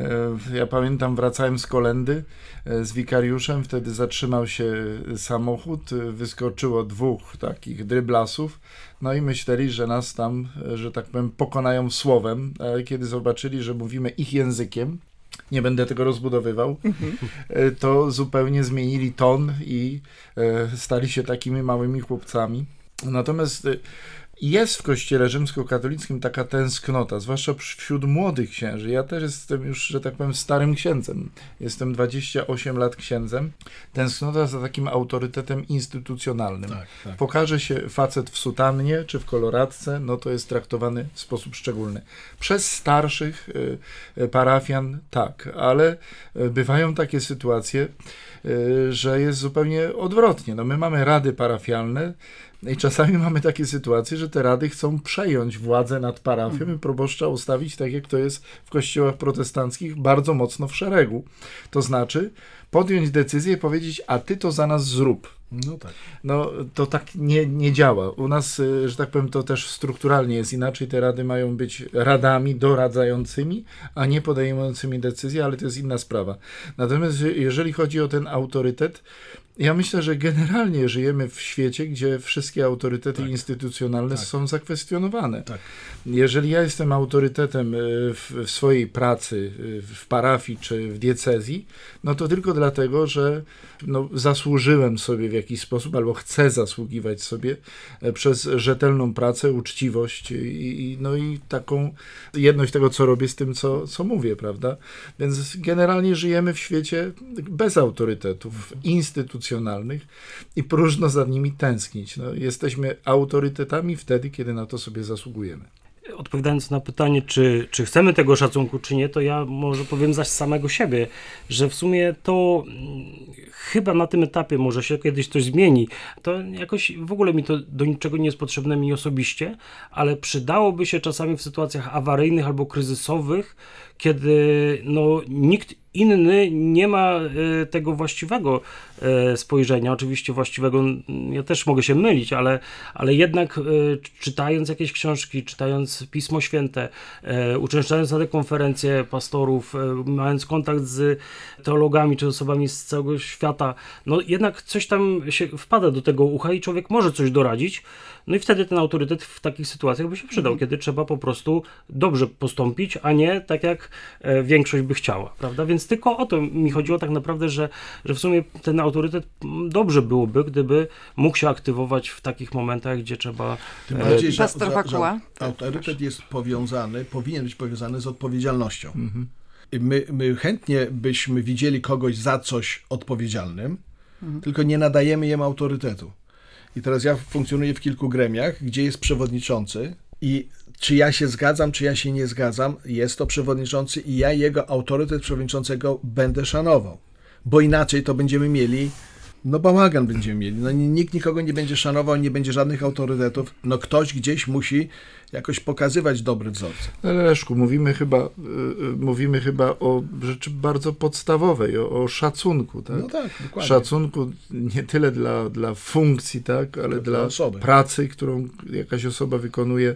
ja pamiętam, wracałem z kolędy z wikariuszem, wtedy zatrzymał się samochód, wyskoczyło dwóch takich dryblasów, no i myśleli, że nas tam, że tak powiem, pokonają słowem, ale kiedy zobaczyli, że mówimy ich językiem, nie będę tego rozbudowywał, mhm. to zupełnie zmienili ton i stali się takimi małymi chłopcami. Natomiast jest w kościele rzymskokatolickim taka tęsknota, zwłaszcza wśród młodych księży. Ja też jestem już, że tak powiem, starym księdzem. Jestem dwadzieścia osiem lat księdzem. Tęsknota za takim autorytetem instytucjonalnym. Tak, tak. Pokaże się facet w sutannie czy w koloradce, no to jest traktowany w sposób szczególny. Przez starszych y, parafian tak, ale y, bywają takie sytuacje, y, że jest zupełnie odwrotnie. No my mamy rady parafialne, i czasami mamy takie sytuacje, że te rady chcą przejąć władzę nad parafią mm. i proboszcza ustawić tak, jak to jest w kościołach protestanckich, bardzo mocno w szeregu. To znaczy podjąć decyzję i powiedzieć, a ty to za nas zrób. No tak. No to tak nie, nie działa. U nas, że tak powiem, to też strukturalnie jest inaczej. Te rady mają być radami doradzającymi, a nie podejmującymi decyzje, ale to jest inna sprawa. Natomiast jeżeli chodzi o ten autorytet, ja myślę, że generalnie żyjemy w świecie, gdzie wszystkie autorytety tak. instytucjonalne tak. są zakwestionowane. Tak. Jeżeli ja jestem autorytetem w, w swojej pracy, w parafii czy w diecezji, no to tylko dlatego, że no, zasłużyłem sobie w jakiś sposób, albo chcę zasługiwać sobie przez rzetelną pracę, uczciwość i, no i taką jedność tego, co robię z tym, co, co mówię, prawda? Więc generalnie żyjemy w świecie bez autorytetów instytucjonalnych i próżno za nimi tęsknić. No, jesteśmy autorytetami wtedy, kiedy na to sobie zasługujemy. Odpowiadając na pytanie, czy, czy chcemy tego szacunku, czy nie, to ja może powiem zaś samego siebie, że w sumie to chyba na tym etapie może się kiedyś coś zmieni. To jakoś w ogóle mi to do niczego nie jest potrzebne mi osobiście, ale przydałoby się czasami w sytuacjach awaryjnych albo kryzysowych, kiedy no, nikt inny nie ma y, tego właściwego y, spojrzenia, oczywiście właściwego, ja też mogę się mylić, ale, ale jednak y, czytając jakieś książki, czytając Pismo Święte, y, uczęszczając na te konferencje pastorów, y, mając kontakt z teologami czy osobami z całego świata, no jednak coś tam się wpada do tego ucha i człowiek może coś doradzić, no i wtedy ten autorytet w takich sytuacjach by się przydał, mm. kiedy trzeba po prostu dobrze postąpić, a nie tak jak e, większość by chciała, prawda? Więc tylko o to mi chodziło tak naprawdę, że, że w sumie ten autorytet dobrze byłoby, gdyby mógł się aktywować w takich momentach, gdzie trzeba... Tym bardziej, że, że, że autorytet jest powiązany, powinien być powiązany z odpowiedzialnością. Mm-hmm. My, my chętnie byśmy widzieli kogoś za coś odpowiedzialnym, mm-hmm. tylko nie nadajemy jemu autorytetu. I teraz ja funkcjonuję w kilku gremiach, gdzie jest przewodniczący i czy ja się zgadzam, czy ja się nie zgadzam, jest to przewodniczący i ja jego autorytet przewodniczącego będę szanował, bo inaczej to będziemy mieli, no bałagan będziemy mieli, no nikt nikogo nie będzie szanował, nie będzie żadnych autorytetów, no ktoś gdzieś musi jakoś pokazywać dobry wzorce. Ale Leszku, mówimy chyba, y, mówimy chyba o rzeczy bardzo podstawowej, o, o szacunku, tak? No tak, dokładnie. Szacunku nie tyle dla, dla funkcji, tak, ale dla, dla pracy, którą jakaś osoba wykonuje.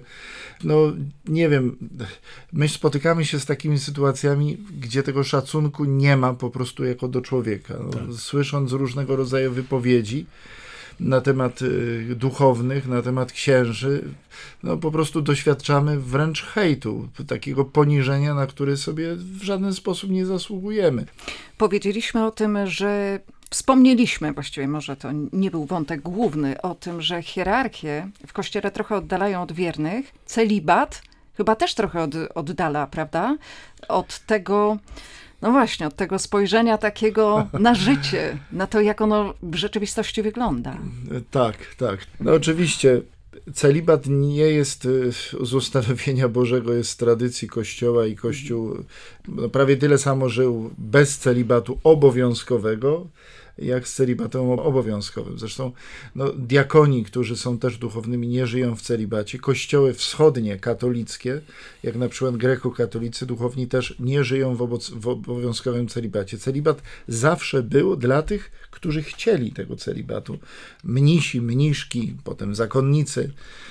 No nie wiem, my spotykamy się z takimi sytuacjami, gdzie tego szacunku nie ma po prostu jako do człowieka. No, tak. Słysząc różnego rodzaju wypowiedzi na temat y, duchownych, na temat księży, no po prostu doświadczamy wręcz hejtu, takiego poniżenia, na które sobie w żaden sposób nie zasługujemy. Powiedzieliśmy o tym, że wspomnieliśmy, właściwie może to nie był wątek główny, o tym, że hierarchie w Kościele trochę oddalają od wiernych. Celibat chyba też trochę od, oddala, prawda? Od tego... No właśnie, od tego spojrzenia takiego na życie, na to, jak ono w rzeczywistości wygląda. Tak, tak. No oczywiście Celibat nie jest z ustanowienia Bożego, jest z tradycji Kościoła i Kościół no, prawie tyle samo żył bez celibatu obowiązkowego, jak z celibatem obowiązkowym. Zresztą no, diakoni, którzy są też duchownymi, nie żyją w celibacie. Kościoły wschodnie, katolickie, jak na przykład grekokatolicy, duchowni też nie żyją w, oboc- w obowiązkowym celibacie. Celibat zawsze był dla tych, którzy chcieli tego celibatu. Mnisi, mniszki, potem zakonnicy,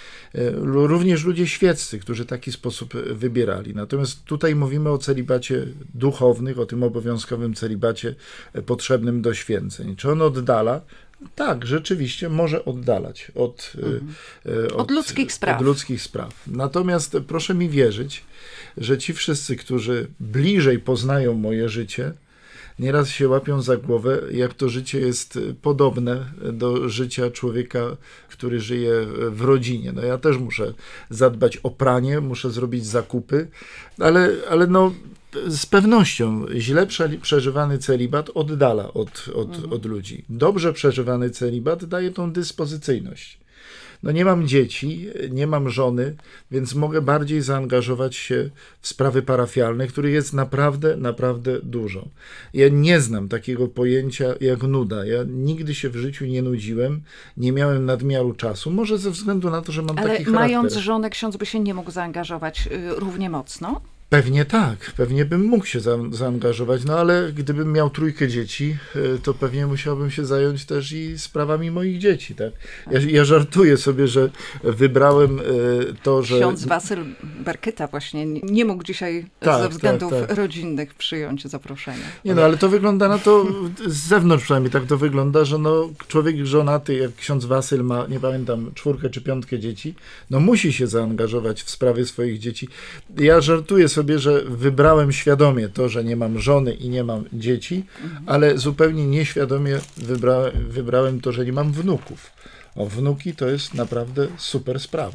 również ludzie świeccy, którzy taki sposób wybierali. Natomiast tutaj mówimy o celibacie duchownych, o tym obowiązkowym celibacie potrzebnym do święceń. Czy on oddala? Tak, rzeczywiście może oddalać od, mhm. od, od ludzkich spraw. Od ludzkich spraw. Natomiast proszę mi wierzyć, że ci wszyscy, którzy bliżej poznają moje życie, nieraz się łapią za głowę, jak to życie jest podobne do życia człowieka, który żyje w rodzinie. No ja też muszę zadbać o pranie, muszę zrobić zakupy, ale, ale no z pewnością źle prze, przeżywany celibat oddala od, od, mhm. od ludzi. Dobrze przeżywany celibat daje tą dyspozycyjność. No nie mam dzieci, nie mam żony, więc mogę bardziej zaangażować się w sprawy parafialne, których jest naprawdę, naprawdę dużo. Ja nie znam takiego pojęcia jak nuda. Ja nigdy się w życiu nie nudziłem, nie miałem nadmiaru czasu, może ze względu na to, że mam Ale taki charakter. Ale mając żonę, ksiądz by się nie mógł zaangażować y, równie mocno? Pewnie tak, pewnie bym mógł się za, zaangażować, no ale gdybym miał trójkę dzieci, to pewnie musiałbym się zająć też i sprawami moich dzieci, tak? Ja, ja żartuję sobie, że wybrałem to, że... Ksiądz Wasyl Berkyta właśnie nie mógł dzisiaj tak, ze względów tak, tak. rodzinnych przyjąć zaproszenia. Nie no, ale to wygląda na to, z zewnątrz przynajmniej tak to wygląda, że no człowiek żonaty, jak ksiądz Wasyl ma, nie pamiętam, czwórkę czy piątkę dzieci, no musi się zaangażować w sprawy swoich dzieci. Ja żartuję sobie, sobie, że wybrałem świadomie to, że nie mam żony i nie mam dzieci, mhm. ale zupełnie nieświadomie wybrałem, wybrałem to, że nie mam wnuków. O, wnuki to jest naprawdę super sprawa.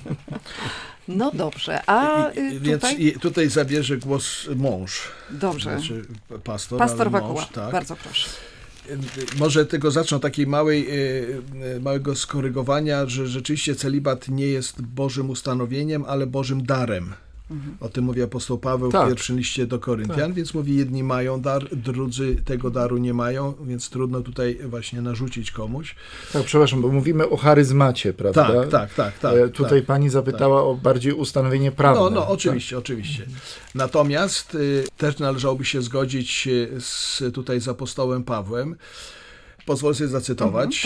No dobrze, a I, tutaj... Więc tutaj zabierze głos mąż. Dobrze. Znaczy pastor, Pastor ale Wakuła, mąż, tak. Bardzo proszę. Może tylko zacznę od takiej małej, małego skorygowania, że rzeczywiście celibat nie jest Bożym ustanowieniem, ale Bożym darem. Mhm. O tym mówi apostoł Paweł tak. w pierwszym liście do Koryntian, tak. więc mówi, jedni mają dar, drudzy tego daru nie mają, więc trudno tutaj właśnie narzucić komuś. Tak, przepraszam, bo mówimy o charyzmacie, prawda? Tak, tak, tak. tak e, tutaj tak, pani zapytała tak. o bardziej ustanowienie prawne. No, no oczywiście, tak? oczywiście. Natomiast y, też należałoby się zgodzić z, tutaj z apostołem Pawłem. Pozwolę sobie zacytować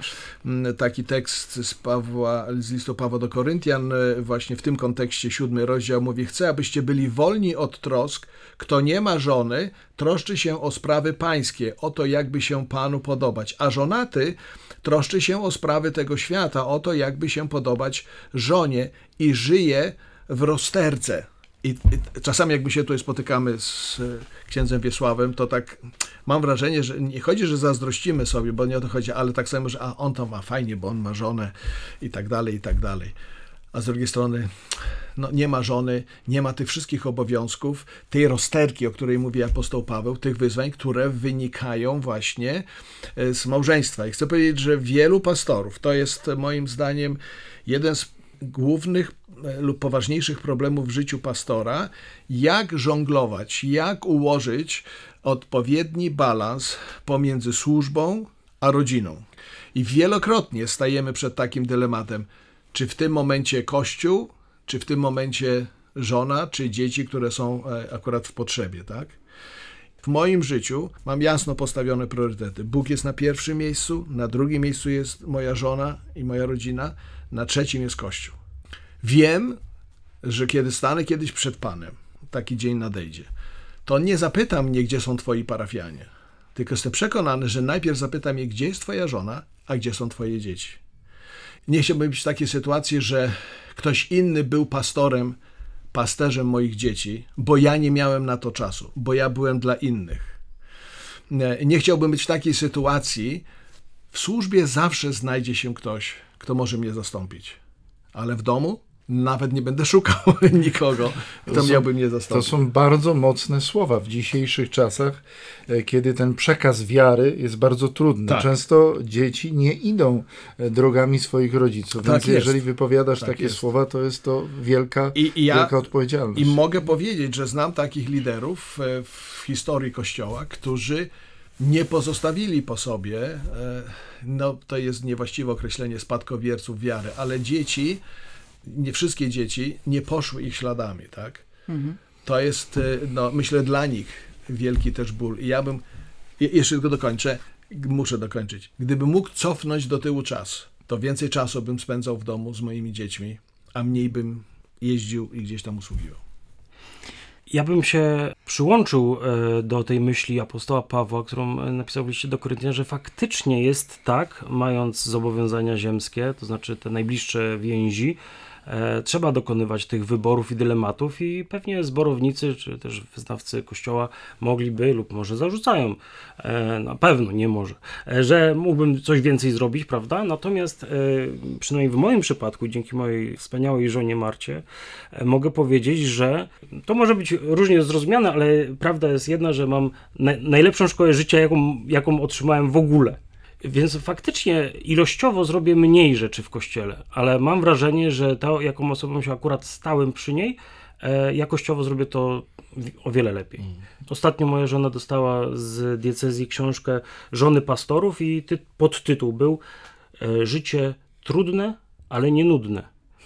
mhm, taki tekst z, Pawła, z listu Pawła do Koryntian, właśnie w tym kontekście siódmy rozdział mówi: chcę, abyście byli wolni od trosk, kto nie ma żony, troszczy się o sprawy pańskie, o to jakby się Panu podobać, a żonaty troszczy się o sprawy tego świata, o to jakby się podobać żonie i żyje w rozterce. I, I czasami jakby się tutaj spotykamy z księdzem Wiesławem, to tak mam wrażenie, że nie chodzi, że zazdrościmy sobie, bo nie o to chodzi, ale tak samo, że a on to ma fajnie, bo on ma żonę i tak dalej, i tak dalej. A z drugiej strony no, nie ma żony, nie ma tych wszystkich obowiązków, tej rozterki, o której mówi apostoł Paweł, tych wyzwań, które wynikają właśnie z małżeństwa. I chcę powiedzieć, że wielu pastorów, to jest moim zdaniem jeden z głównych lub poważniejszych problemów w życiu pastora, jak żonglować, jak ułożyć odpowiedni balans pomiędzy służbą a rodziną. I wielokrotnie stajemy przed takim dylematem, czy w tym momencie Kościół, czy w tym momencie żona, czy dzieci, które są akurat w potrzebie, tak? W moim życiu mam jasno postawione priorytety. Bóg jest na pierwszym miejscu, na drugim miejscu jest moja żona i moja rodzina, na trzecim jest Kościół. Wiem, że kiedy stanę kiedyś przed Panem, taki dzień nadejdzie, to nie zapyta mnie, gdzie są twoi parafianie, tylko jestem przekonany, że najpierw zapyta mnie, gdzie jest twoja żona, a gdzie są twoje dzieci. Nie chciałbym być w takiej sytuacji, że ktoś inny był pastorem, pasterzem moich dzieci, bo ja nie miałem na to czasu, bo ja byłem dla innych. Nie chciałbym być w takiej sytuacji. W służbie zawsze znajdzie się ktoś, kto może mnie zastąpić. Ale w domu nawet nie będę szukał nikogo, kto są, miałby mnie zastąpić. To są bardzo mocne słowa w dzisiejszych czasach, kiedy ten przekaz wiary jest bardzo trudny. Tak. Często dzieci nie idą drogami swoich rodziców, Tak więc jest. jeżeli wypowiadasz Tak takie jest. słowa, to jest to wielka, I, i ja, wielka odpowiedzialność. I mogę powiedzieć, że znam takich liderów w historii Kościoła, którzy nie pozostawili po sobie, no to jest niewłaściwe określenie, spadkobierców wiary, ale dzieci, nie wszystkie dzieci nie poszły ich śladami, tak? Mhm. To jest, no myślę, dla nich wielki też ból. I ja bym, jeszcze tylko dokończę, muszę dokończyć. Gdybym mógł cofnąć do tyłu czas, to więcej czasu bym spędzał w domu z moimi dziećmi, a mniej bym jeździł i gdzieś tam usługiwał. Ja bym się przyłączył do tej myśli apostoła Pawła, którą napisał w liście do Koryntian, że faktycznie jest tak, mając zobowiązania ziemskie, to znaczy te najbliższe więzi, trzeba dokonywać tych wyborów i dylematów i pewnie zborownicy, czy też wyznawcy Kościoła mogliby lub może zarzucają, na pewno, nie może, że mógłbym coś więcej zrobić, prawda? Natomiast przynajmniej w moim przypadku, dzięki mojej wspaniałej żonie Marcie, mogę powiedzieć, że to może być różnie zrozumiane, ale prawda jest jedna, że mam na- najlepszą szkołę życia, jaką, jaką otrzymałem w ogóle. Więc faktycznie ilościowo zrobię mniej rzeczy w kościele, ale mam wrażenie, że to, jaką osobą się akurat stałem przy niej, e, jakościowo zrobię to o wiele lepiej. Mm. Ostatnio moja żona dostała z diecezji książkę Żony pastorów i ty, podtytuł był e, Życie trudne, ale nie nudne.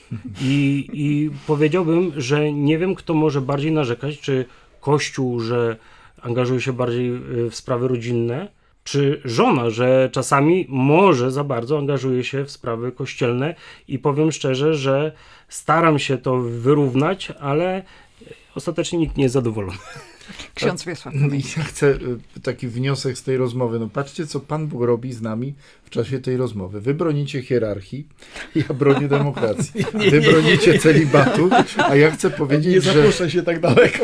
I, I powiedziałbym, że nie wiem, kto może bardziej narzekać, czy Kościół, że angażuje się bardziej w sprawy rodzinne, czy żona, że czasami może za bardzo angażuje się w sprawy kościelne i powiem szczerze, że staram się to wyrównać, ale ostatecznie nikt nie jest zadowolony. Ksiądz Wiesław. Ja chcę taki wniosek z tej rozmowy. No patrzcie, co Pan Bóg robi z nami w czasie tej rozmowy. Wy bronicie hierarchii, ja bronię demokracji. Wy bronicie celibatu, a ja chcę powiedzieć, nie że... Nie zapuszczę się tak daleko.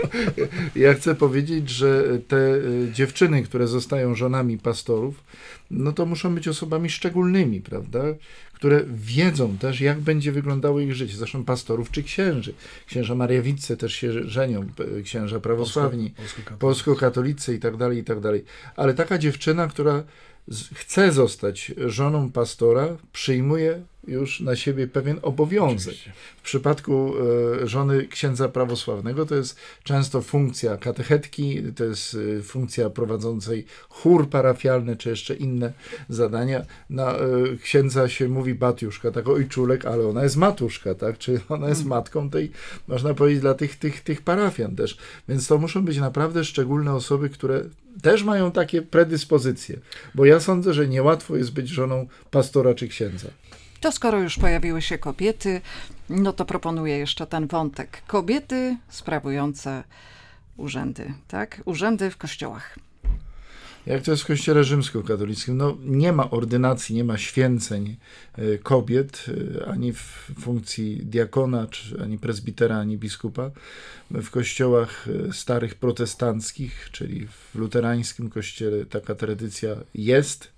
Ja chcę powiedzieć, że te dziewczyny, które zostają żonami pastorów, no to muszą być osobami szczególnymi, prawda? Które wiedzą też, jak będzie wyglądało ich życie. Zresztą pastorów czy księży. Księża Mariawiccy też się żenią, księża prawosławni, polsko-katolicy, polsko-katolicy i tak dalej, i tak dalej. Ale taka dziewczyna, która z, chce zostać żoną pastora, przyjmuje już na siebie pewien obowiązek. Oczywiście. W przypadku e, żony księdza prawosławnego to jest często funkcja katechetki, to jest e, funkcja prowadzącej chór parafialny, czy jeszcze inne zadania. Na e, księdza się mówi batiuszka, tak ojczulek, ale ona jest matuszka, tak? Czy ona jest matką tej, można powiedzieć, dla tych, tych, tych parafian też. Więc to muszą być naprawdę szczególne osoby, które też mają takie predyspozycje. Bo ja sądzę, że niełatwo jest być żoną pastora czy księdza. To skoro już pojawiły się kobiety, no to proponuję jeszcze ten wątek. Kobiety sprawujące urzędy, tak? Urzędy w kościołach. Jak to jest w kościele rzymskokatolickim? No nie ma ordynacji, nie ma święceń y, kobiet, y, ani w funkcji diakona, czy, ani prezbitera, ani biskupa. W kościołach y, starych protestanckich, czyli w luterańskim kościele taka tradycja jest.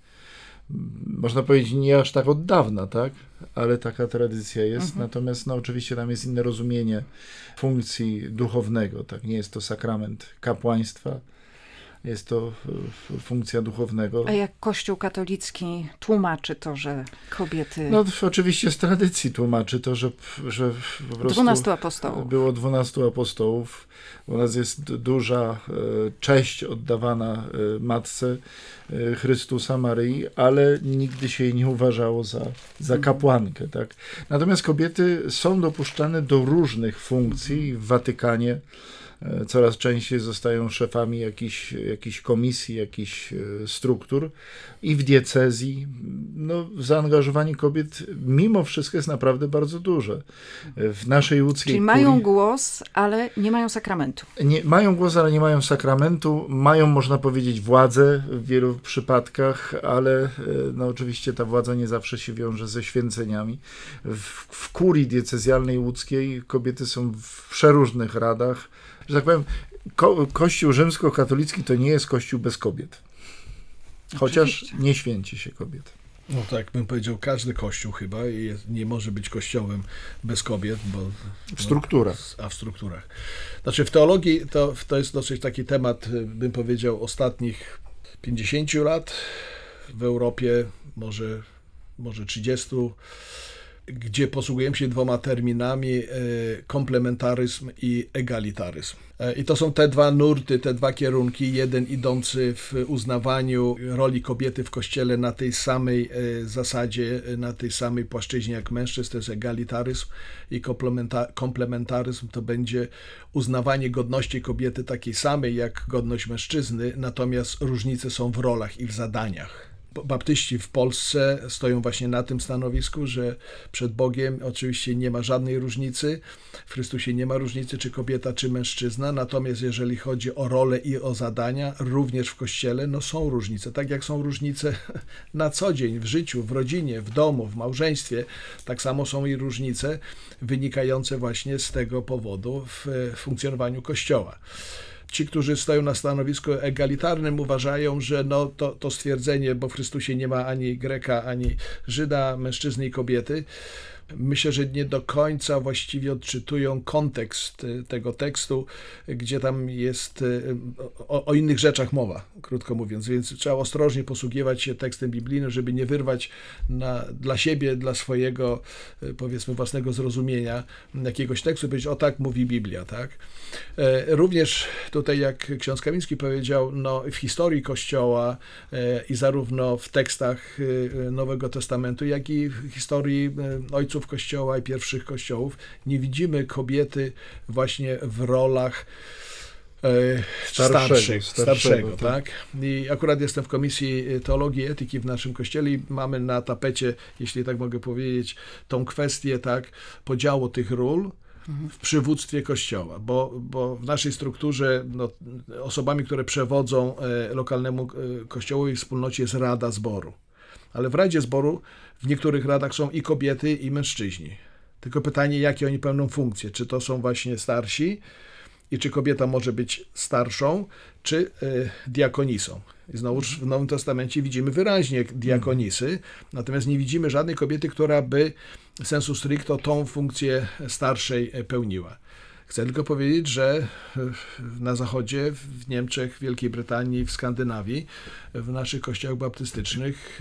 Można powiedzieć, nie aż tak od dawna, tak? Ale taka tradycja jest. Mhm. Natomiast no, oczywiście tam jest inne rozumienie funkcji duchownego, tak? Nie jest to sakrament kapłaństwa, jest to funkcja duchownego. A jak Kościół katolicki tłumaczy to, że kobiety... No oczywiście z tradycji tłumaczy to, że, że po prostu dwunastu apostołów. Było dwunastu apostołów. U nas jest duża cześć oddawana Matce Chrystusa Maryi, ale nigdy się jej nie uważało za, za kapłankę. Tak? Natomiast kobiety są dopuszczane do różnych funkcji w Watykanie. Coraz częściej zostają szefami jakichś, jakichś komisji, jakichś struktur i w diecezji. No, zaangażowanie kobiet mimo wszystko jest naprawdę bardzo duże. W naszej łódzkiej Czyli kurii, mają głos, ale nie mają sakramentu. Nie, mają głos, ale nie mają sakramentu. Mają, można powiedzieć, władzę w wielu przypadkach, ale no, oczywiście ta władza nie zawsze się wiąże ze święceniami. W, w kurii diecezjalnej łódzkiej kobiety są w przeróżnych radach. Że tak powiem, ko- Kościół rzymskokatolicki to nie jest Kościół bez kobiet. Chociaż Oczywiście. nie święci się kobiet. No tak, bym powiedział, każdy kościół chyba jest, nie może być kościołem bez kobiet, bo... W strukturach. A w strukturach. Znaczy w teologii to, to jest dosyć taki temat, bym powiedział, ostatnich pięćdziesięciu lat w Europie, może, może trzydziestu, gdzie posługujemy się dwoma terminami, komplementaryzm i egalitaryzm. I to są te dwa nurty, te dwa kierunki, jeden idący w uznawaniu roli kobiety w Kościele na tej samej zasadzie, na tej samej płaszczyźnie jak mężczyzn, to jest egalitaryzm, i komplementaryzm to będzie uznawanie godności kobiety takiej samej jak godność mężczyzny, natomiast różnice są w rolach i w zadaniach. Baptyści w Polsce stoją właśnie na tym stanowisku, że przed Bogiem oczywiście nie ma żadnej różnicy, w Chrystusie nie ma różnicy, czy kobieta, czy mężczyzna, natomiast jeżeli chodzi o rolę i o zadania, również w Kościele, no są różnice. Tak jak są różnice na co dzień, w życiu, w rodzinie, w domu, w małżeństwie, tak samo są i różnice wynikające właśnie z tego powodu w funkcjonowaniu Kościoła. Ci, którzy stoją na stanowisku egalitarnym, uważają, że no to, to stwierdzenie, bo w Chrystusie nie ma ani Greka, ani Żyda, mężczyzny i kobiety, myślę, że nie do końca właściwie odczytują kontekst tego tekstu, gdzie tam jest o, o innych rzeczach mowa, krótko mówiąc, więc trzeba ostrożnie posługiwać się tekstem biblijnym, żeby nie wyrwać na, dla siebie, dla swojego, powiedzmy, własnego zrozumienia jakiegoś tekstu, powiedzieć, o tak mówi Biblia, tak? Również tutaj, jak ksiądz Kamiński powiedział, no, w historii Kościoła i zarówno w tekstach Nowego Testamentu, jak i w historii ojców Kościoła i pierwszych kościołów nie widzimy kobiety właśnie w rolach e, Starszego, starszych, starszego, starszego, tak? tak. I akurat jestem w Komisji Teologii i Etyki w naszym kościele i mamy na tapecie, jeśli tak mogę powiedzieć, tą kwestię, tak, podziału tych ról w przywództwie Kościoła, bo, bo w naszej strukturze no, osobami, które przewodzą e, lokalnemu e, kościołowi wspólnocie jest Rada Zboru. Ale w Radzie Zboru w niektórych radach są i kobiety, i mężczyźni. Tylko pytanie, jakie oni pełnią funkcje. Czy to są właśnie starsi i czy kobieta może być starszą, czy y, diakonisą. I znowuż w Nowym Testamencie widzimy wyraźnie diakonisy, natomiast nie widzimy żadnej kobiety, która by sensu stricto tą funkcję starszej pełniła. Chcę tylko powiedzieć, że na Zachodzie, w Niemczech, w Wielkiej Brytanii, w Skandynawii, w naszych kościołach baptystycznych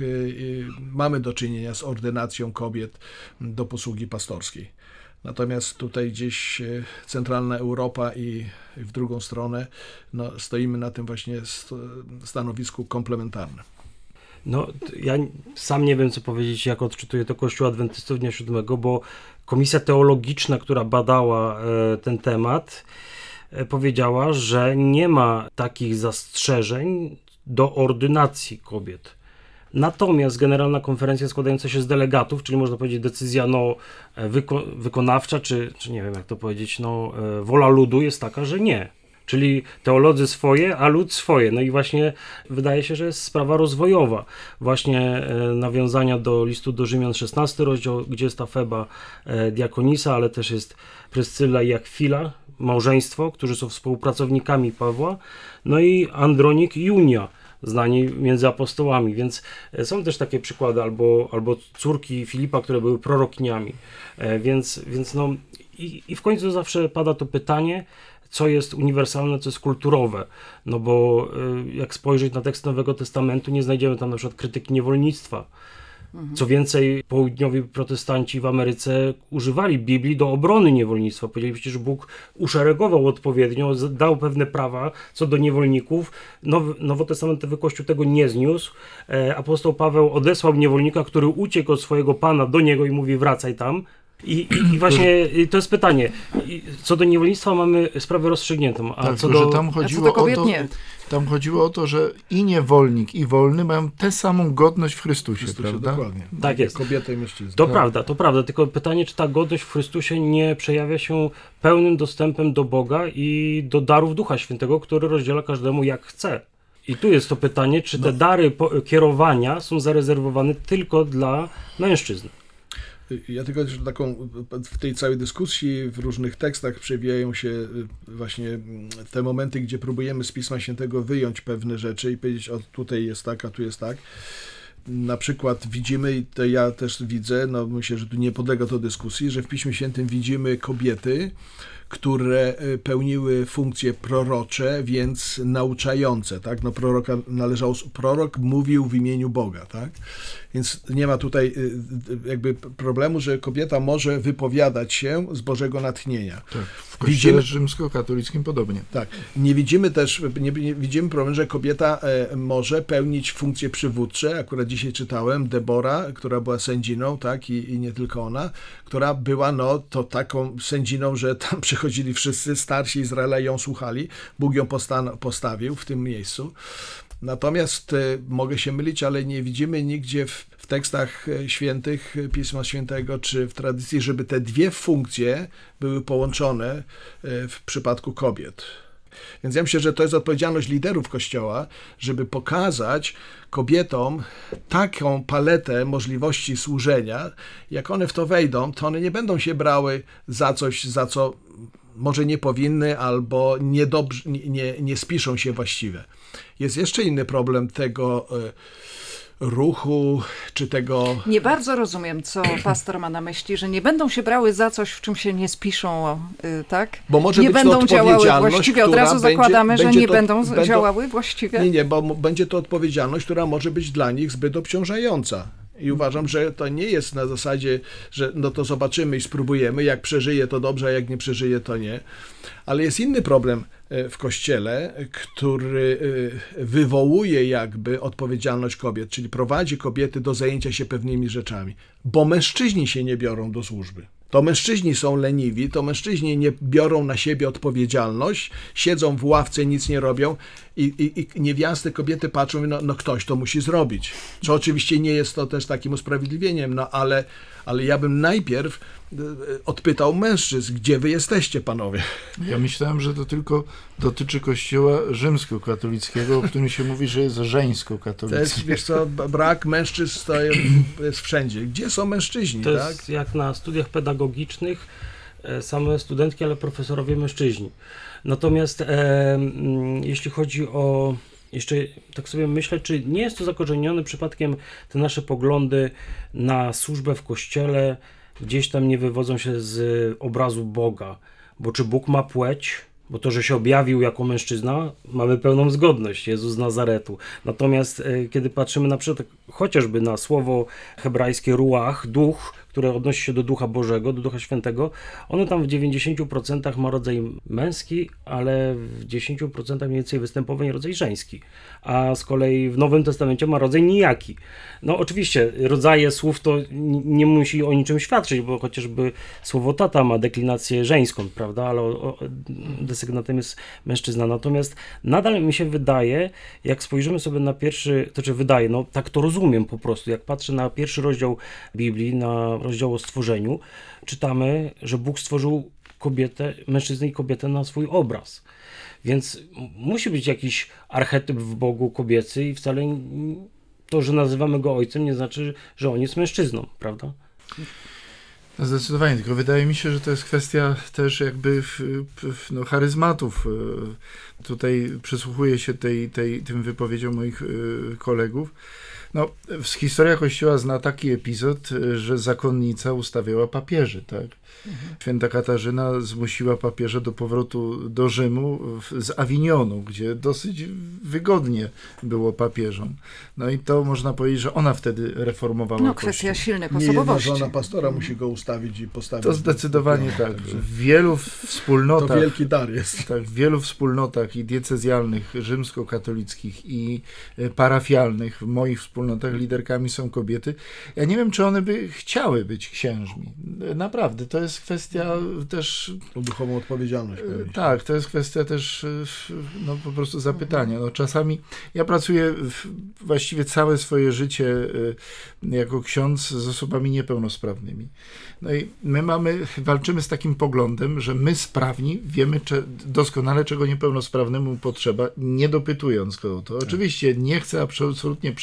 mamy do czynienia z ordynacją kobiet do posługi pastorskiej. Natomiast tutaj gdzieś centralna Europa i w drugą stronę no, stoimy na tym właśnie stanowisku komplementarnym. No, ja sam nie wiem, co powiedzieć, jak odczytuję to Kościół Adwentystów Dnia Siódmego, bo komisja teologiczna, która badała e, ten temat, e, powiedziała, że nie ma takich zastrzeżeń do ordynacji kobiet. Natomiast Generalna Konferencja składająca się z delegatów, czyli można powiedzieć decyzja no, wyko- wykonawcza, czy, czy nie wiem jak to powiedzieć, no, e, wola ludu jest taka, że nie. Czyli teolodzy swoje, a lud swoje. No i właśnie wydaje się, że jest sprawa rozwojowa. Właśnie e, nawiązania do listu do Rzymian, szesnasty rozdział, gdzie jest ta Feba e, diakonisa, ale też jest Pryscyla i Akwila, małżeństwo, którzy są współpracownikami Pawła. No i Andronik i Junia, znani między apostołami, więc są też takie przykłady, albo, albo córki Filipa, które były prorokiniami. E, więc, więc no i, i w końcu zawsze pada to pytanie, co jest uniwersalne, co jest kulturowe. No bo y, jak spojrzeć na tekst Nowego Testamentu, nie znajdziemy tam na przykład krytyki niewolnictwa. Mhm. Co więcej, południowi protestanci w Ameryce używali Biblii do obrony niewolnictwa. Powiedzieli przecież, że Bóg uszeregował odpowiednio, dał pewne prawa co do niewolników. Nowy, nowotestamentowy Kościół tego nie zniósł. E, apostoł Paweł odesłał niewolnika, który uciekł od swojego Pana do niego i mówi wracaj tam. I, i, I właśnie to jest pytanie. I co do niewolnictwa mamy sprawę rozstrzygniętą, a tak, co do... tam chodziło a co do kobiet o to, nie. Tam chodziło o to, że i niewolnik, i wolny mają tę samą godność w Chrystusie, Chrystusie, prawda? dokładnie. Tak jest. Kobieta i mężczyzna. To tak. prawda, to prawda, tylko pytanie, czy ta godność w Chrystusie nie przejawia się pełnym dostępem do Boga i do darów Ducha Świętego, który rozdziela każdemu jak chce. I tu jest to pytanie, czy te No. dary po- kierowania są zarezerwowane tylko dla mężczyzn. Ja tylko też taką, w tej całej dyskusji, w różnych tekstach przewijają się właśnie te momenty, gdzie próbujemy z Pisma Świętego wyjąć pewne rzeczy i powiedzieć, o tutaj jest tak, a tu jest tak. na przykład widzimy, i to ja też widzę, no myślę, że tu nie podlega to dyskusji, że w Piśmie Świętym widzimy kobiety, które pełniły funkcje prorocze, więc nauczające, tak? No proroka należało, prorok mówił w imieniu Boga, tak? Więc nie ma tutaj jakby problemu, że kobieta może wypowiadać się z Bożego natchnienia. Tak, w kościele widzimy, rzymskokatolickim podobnie. Tak. Nie widzimy też, nie, nie widzimy problemu, że kobieta e, może pełnić funkcje przywódcze. Akurat dzisiaj czytałem Debora, która była sędziną, tak? I, i nie tylko ona, która była no to taką sędziną, że tam przychodzili wszyscy starsi Izraela i ją słuchali. Bóg ją postan- postawił w tym miejscu. Natomiast e, mogę się mylić, ale nie widzimy nigdzie w, w tekstach świętych Pisma Świętego czy w tradycji, żeby te dwie funkcje były połączone e, w przypadku kobiet. Więc ja myślę, że to jest odpowiedzialność liderów Kościoła, żeby pokazać kobietom taką paletę możliwości służenia. Jak one w to wejdą, to one nie będą się brały za coś, za co może nie powinny albo nie, dobrze, nie, nie spiszą się właściwie. Jest jeszcze inny problem tego y, ruchu, czy tego... Nie bardzo rozumiem, co pastor ma na myśli, że nie będą się brały za coś, w czym się nie spiszą, y, tak? Bo może nie być będą to działały właściwie. Od razu będzie, zakładamy, że będzie nie to, będą, będą działały właściwie. Nie, nie, bo będzie to odpowiedzialność, która może być dla nich zbyt obciążająca. I uważam, że to nie jest na zasadzie, że no to zobaczymy i spróbujemy, jak przeżyje to dobrze, a jak nie przeżyje to nie. Ale jest inny problem w Kościele, który wywołuje jakby odpowiedzialność kobiet, czyli prowadzi kobiety do zajęcia się pewnymi rzeczami, bo mężczyźni się nie biorą do służby. To mężczyźni są leniwi, to mężczyźni nie biorą na siebie odpowiedzialność, siedzą w ławce, nic nie robią i, i, i niewiasty kobiety patrzą, no, no ktoś to musi zrobić. Co oczywiście nie jest to też takim usprawiedliwieniem, no ale, ale ja bym najpierw odpytał mężczyzn, gdzie wy jesteście, panowie? Ja myślałem, że to tylko dotyczy kościoła rzymskokatolickiego, o którym się mówi, że jest żeńskokatolicki. To jest, wiesz co, brak mężczyzn to jest wszędzie. Gdzie są mężczyźni, to tak? jest jak na studiach pedagogicznych, same studentki, ale profesorowie mężczyźni. Natomiast e, jeśli chodzi o, jeszcze tak sobie myślę, czy nie jest to zakorzenione przypadkiem te nasze poglądy na służbę w Kościele, gdzieś tam nie wywodzą się z obrazu Boga, bo czy Bóg ma płeć? Bo to, że się objawił jako mężczyzna, mamy pełną zgodność, Jezus z Nazaretu. Natomiast e, kiedy patrzymy na przykład chociażby na słowo hebrajskie ruach, duch, które odnosi się do Ducha Bożego, do Ducha Świętego, ono tam w dziewięćdziesięciu procentach ma rodzaj męski, ale w dziesięciu procentach mniej więcej występowań rodzaj żeński. A z kolei w Nowym Testamencie ma rodzaj nijaki. No oczywiście rodzaje słów to nie musi o niczym świadczyć, bo chociażby słowo tata ma deklinację żeńską, prawda, ale o, o, desygnatem jest mężczyzna. Natomiast nadal mi się wydaje, jak spojrzymy sobie na pierwszy, to czy wydaje, no tak to rozumiem po prostu, jak patrzę na pierwszy rozdział Biblii, na rozdział o stworzeniu, czytamy, że Bóg stworzył kobietę, mężczyznę i kobietę na swój obraz. Więc musi być jakiś archetyp w Bogu kobiecy i wcale to, że nazywamy go ojcem, nie znaczy, że on jest mężczyzną, prawda? Zdecydowanie, tylko wydaje mi się, że to jest kwestia też jakby no, charyzmatów. Tutaj przysłuchuję się tej, tej, tym wypowiedziom moich kolegów. No, historia Kościoła zna taki epizod, że zakonnica ustawiała papieży, tak? Mhm. Święta Katarzyna zmusiła papieża do powrotu do Rzymu z Awinionu, gdzie dosyć wygodnie było papieżom. No i to można powiedzieć, że ona wtedy reformowała No, Kościół. kwestia silnych Nie jedna osobowości. żona pastora musi go ustawić i postawić. To zdecydowanie no, tak. W wielu wspólnotach, to wielki dar jest. tak, w wielu wspólnotach i diecezjalnych, rzymskokatolickich i parafialnych, w moich wspólnotach liderkami są kobiety. Ja nie wiem, czy one by chciały być księżmi. Naprawdę, to jest kwestia też... O duchową odpowiedzialność. Pewnie. Tak, to jest kwestia też no, po prostu zapytania. No, czasami ja pracuję w, właściwie całe swoje życie jako ksiądz z osobami niepełnosprawnymi. No i my mamy, walczymy z takim poglądem, że my sprawni wiemy cze, doskonale, czego niepełnosprawnemu potrzeba, nie dopytując go o to. Oczywiście nie chcę absolutnie przekładać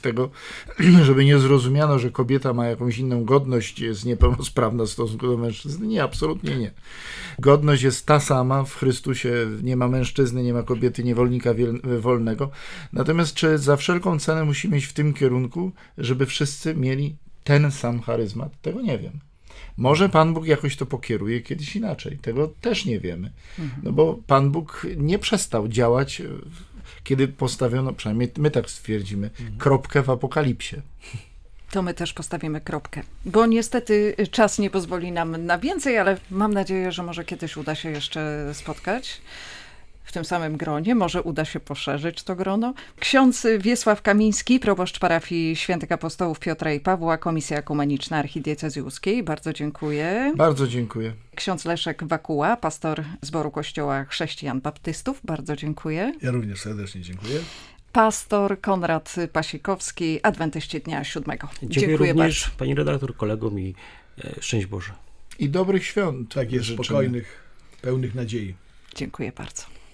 tego, żeby nie zrozumiano, że kobieta ma jakąś inną godność, jest niepełnosprawna w stosunku do mężczyzny. Nie, absolutnie nie. Godność jest ta sama w Chrystusie, nie ma mężczyzny, nie ma kobiety, niewolnika wolnego. Natomiast czy za wszelką cenę musimy iść w tym kierunku, żeby wszyscy mieli ten sam charyzmat? Tego nie wiem. Może Pan Bóg jakoś to pokieruje kiedyś inaczej. Tego też nie wiemy. No bo Pan Bóg nie przestał działać, kiedy postawiono, przynajmniej my tak stwierdzimy, kropkę w apokalipsie. To my też postawimy kropkę, bo niestety czas nie pozwoli nam na więcej, ale mam nadzieję, że może kiedyś uda się jeszcze spotkać w tym samym gronie. Może uda się poszerzyć to grono. Ksiądz Wiesław Kamiński, proboszcz parafii Świętych Apostołów Piotra i Pawła, Komisja Ekumeniczna Archidiecezji Łódzkiej. Bardzo dziękuję. Bardzo dziękuję. Ksiądz Leszek Wakuła, pastor Zboru Kościoła Chrześcijan Baptystów. Bardzo dziękuję. Ja również serdecznie dziękuję. Pastor Konrad Pasikowski, Adwentyści Dnia Siódmego. Dziękuję, dziękuję również bardzo. Pani redaktor, kolegom i e, szczęść Boże. I dobrych świąt. Tak jest, życzymy. Spokojnych, pełnych nadziei. Dziękuję bardzo.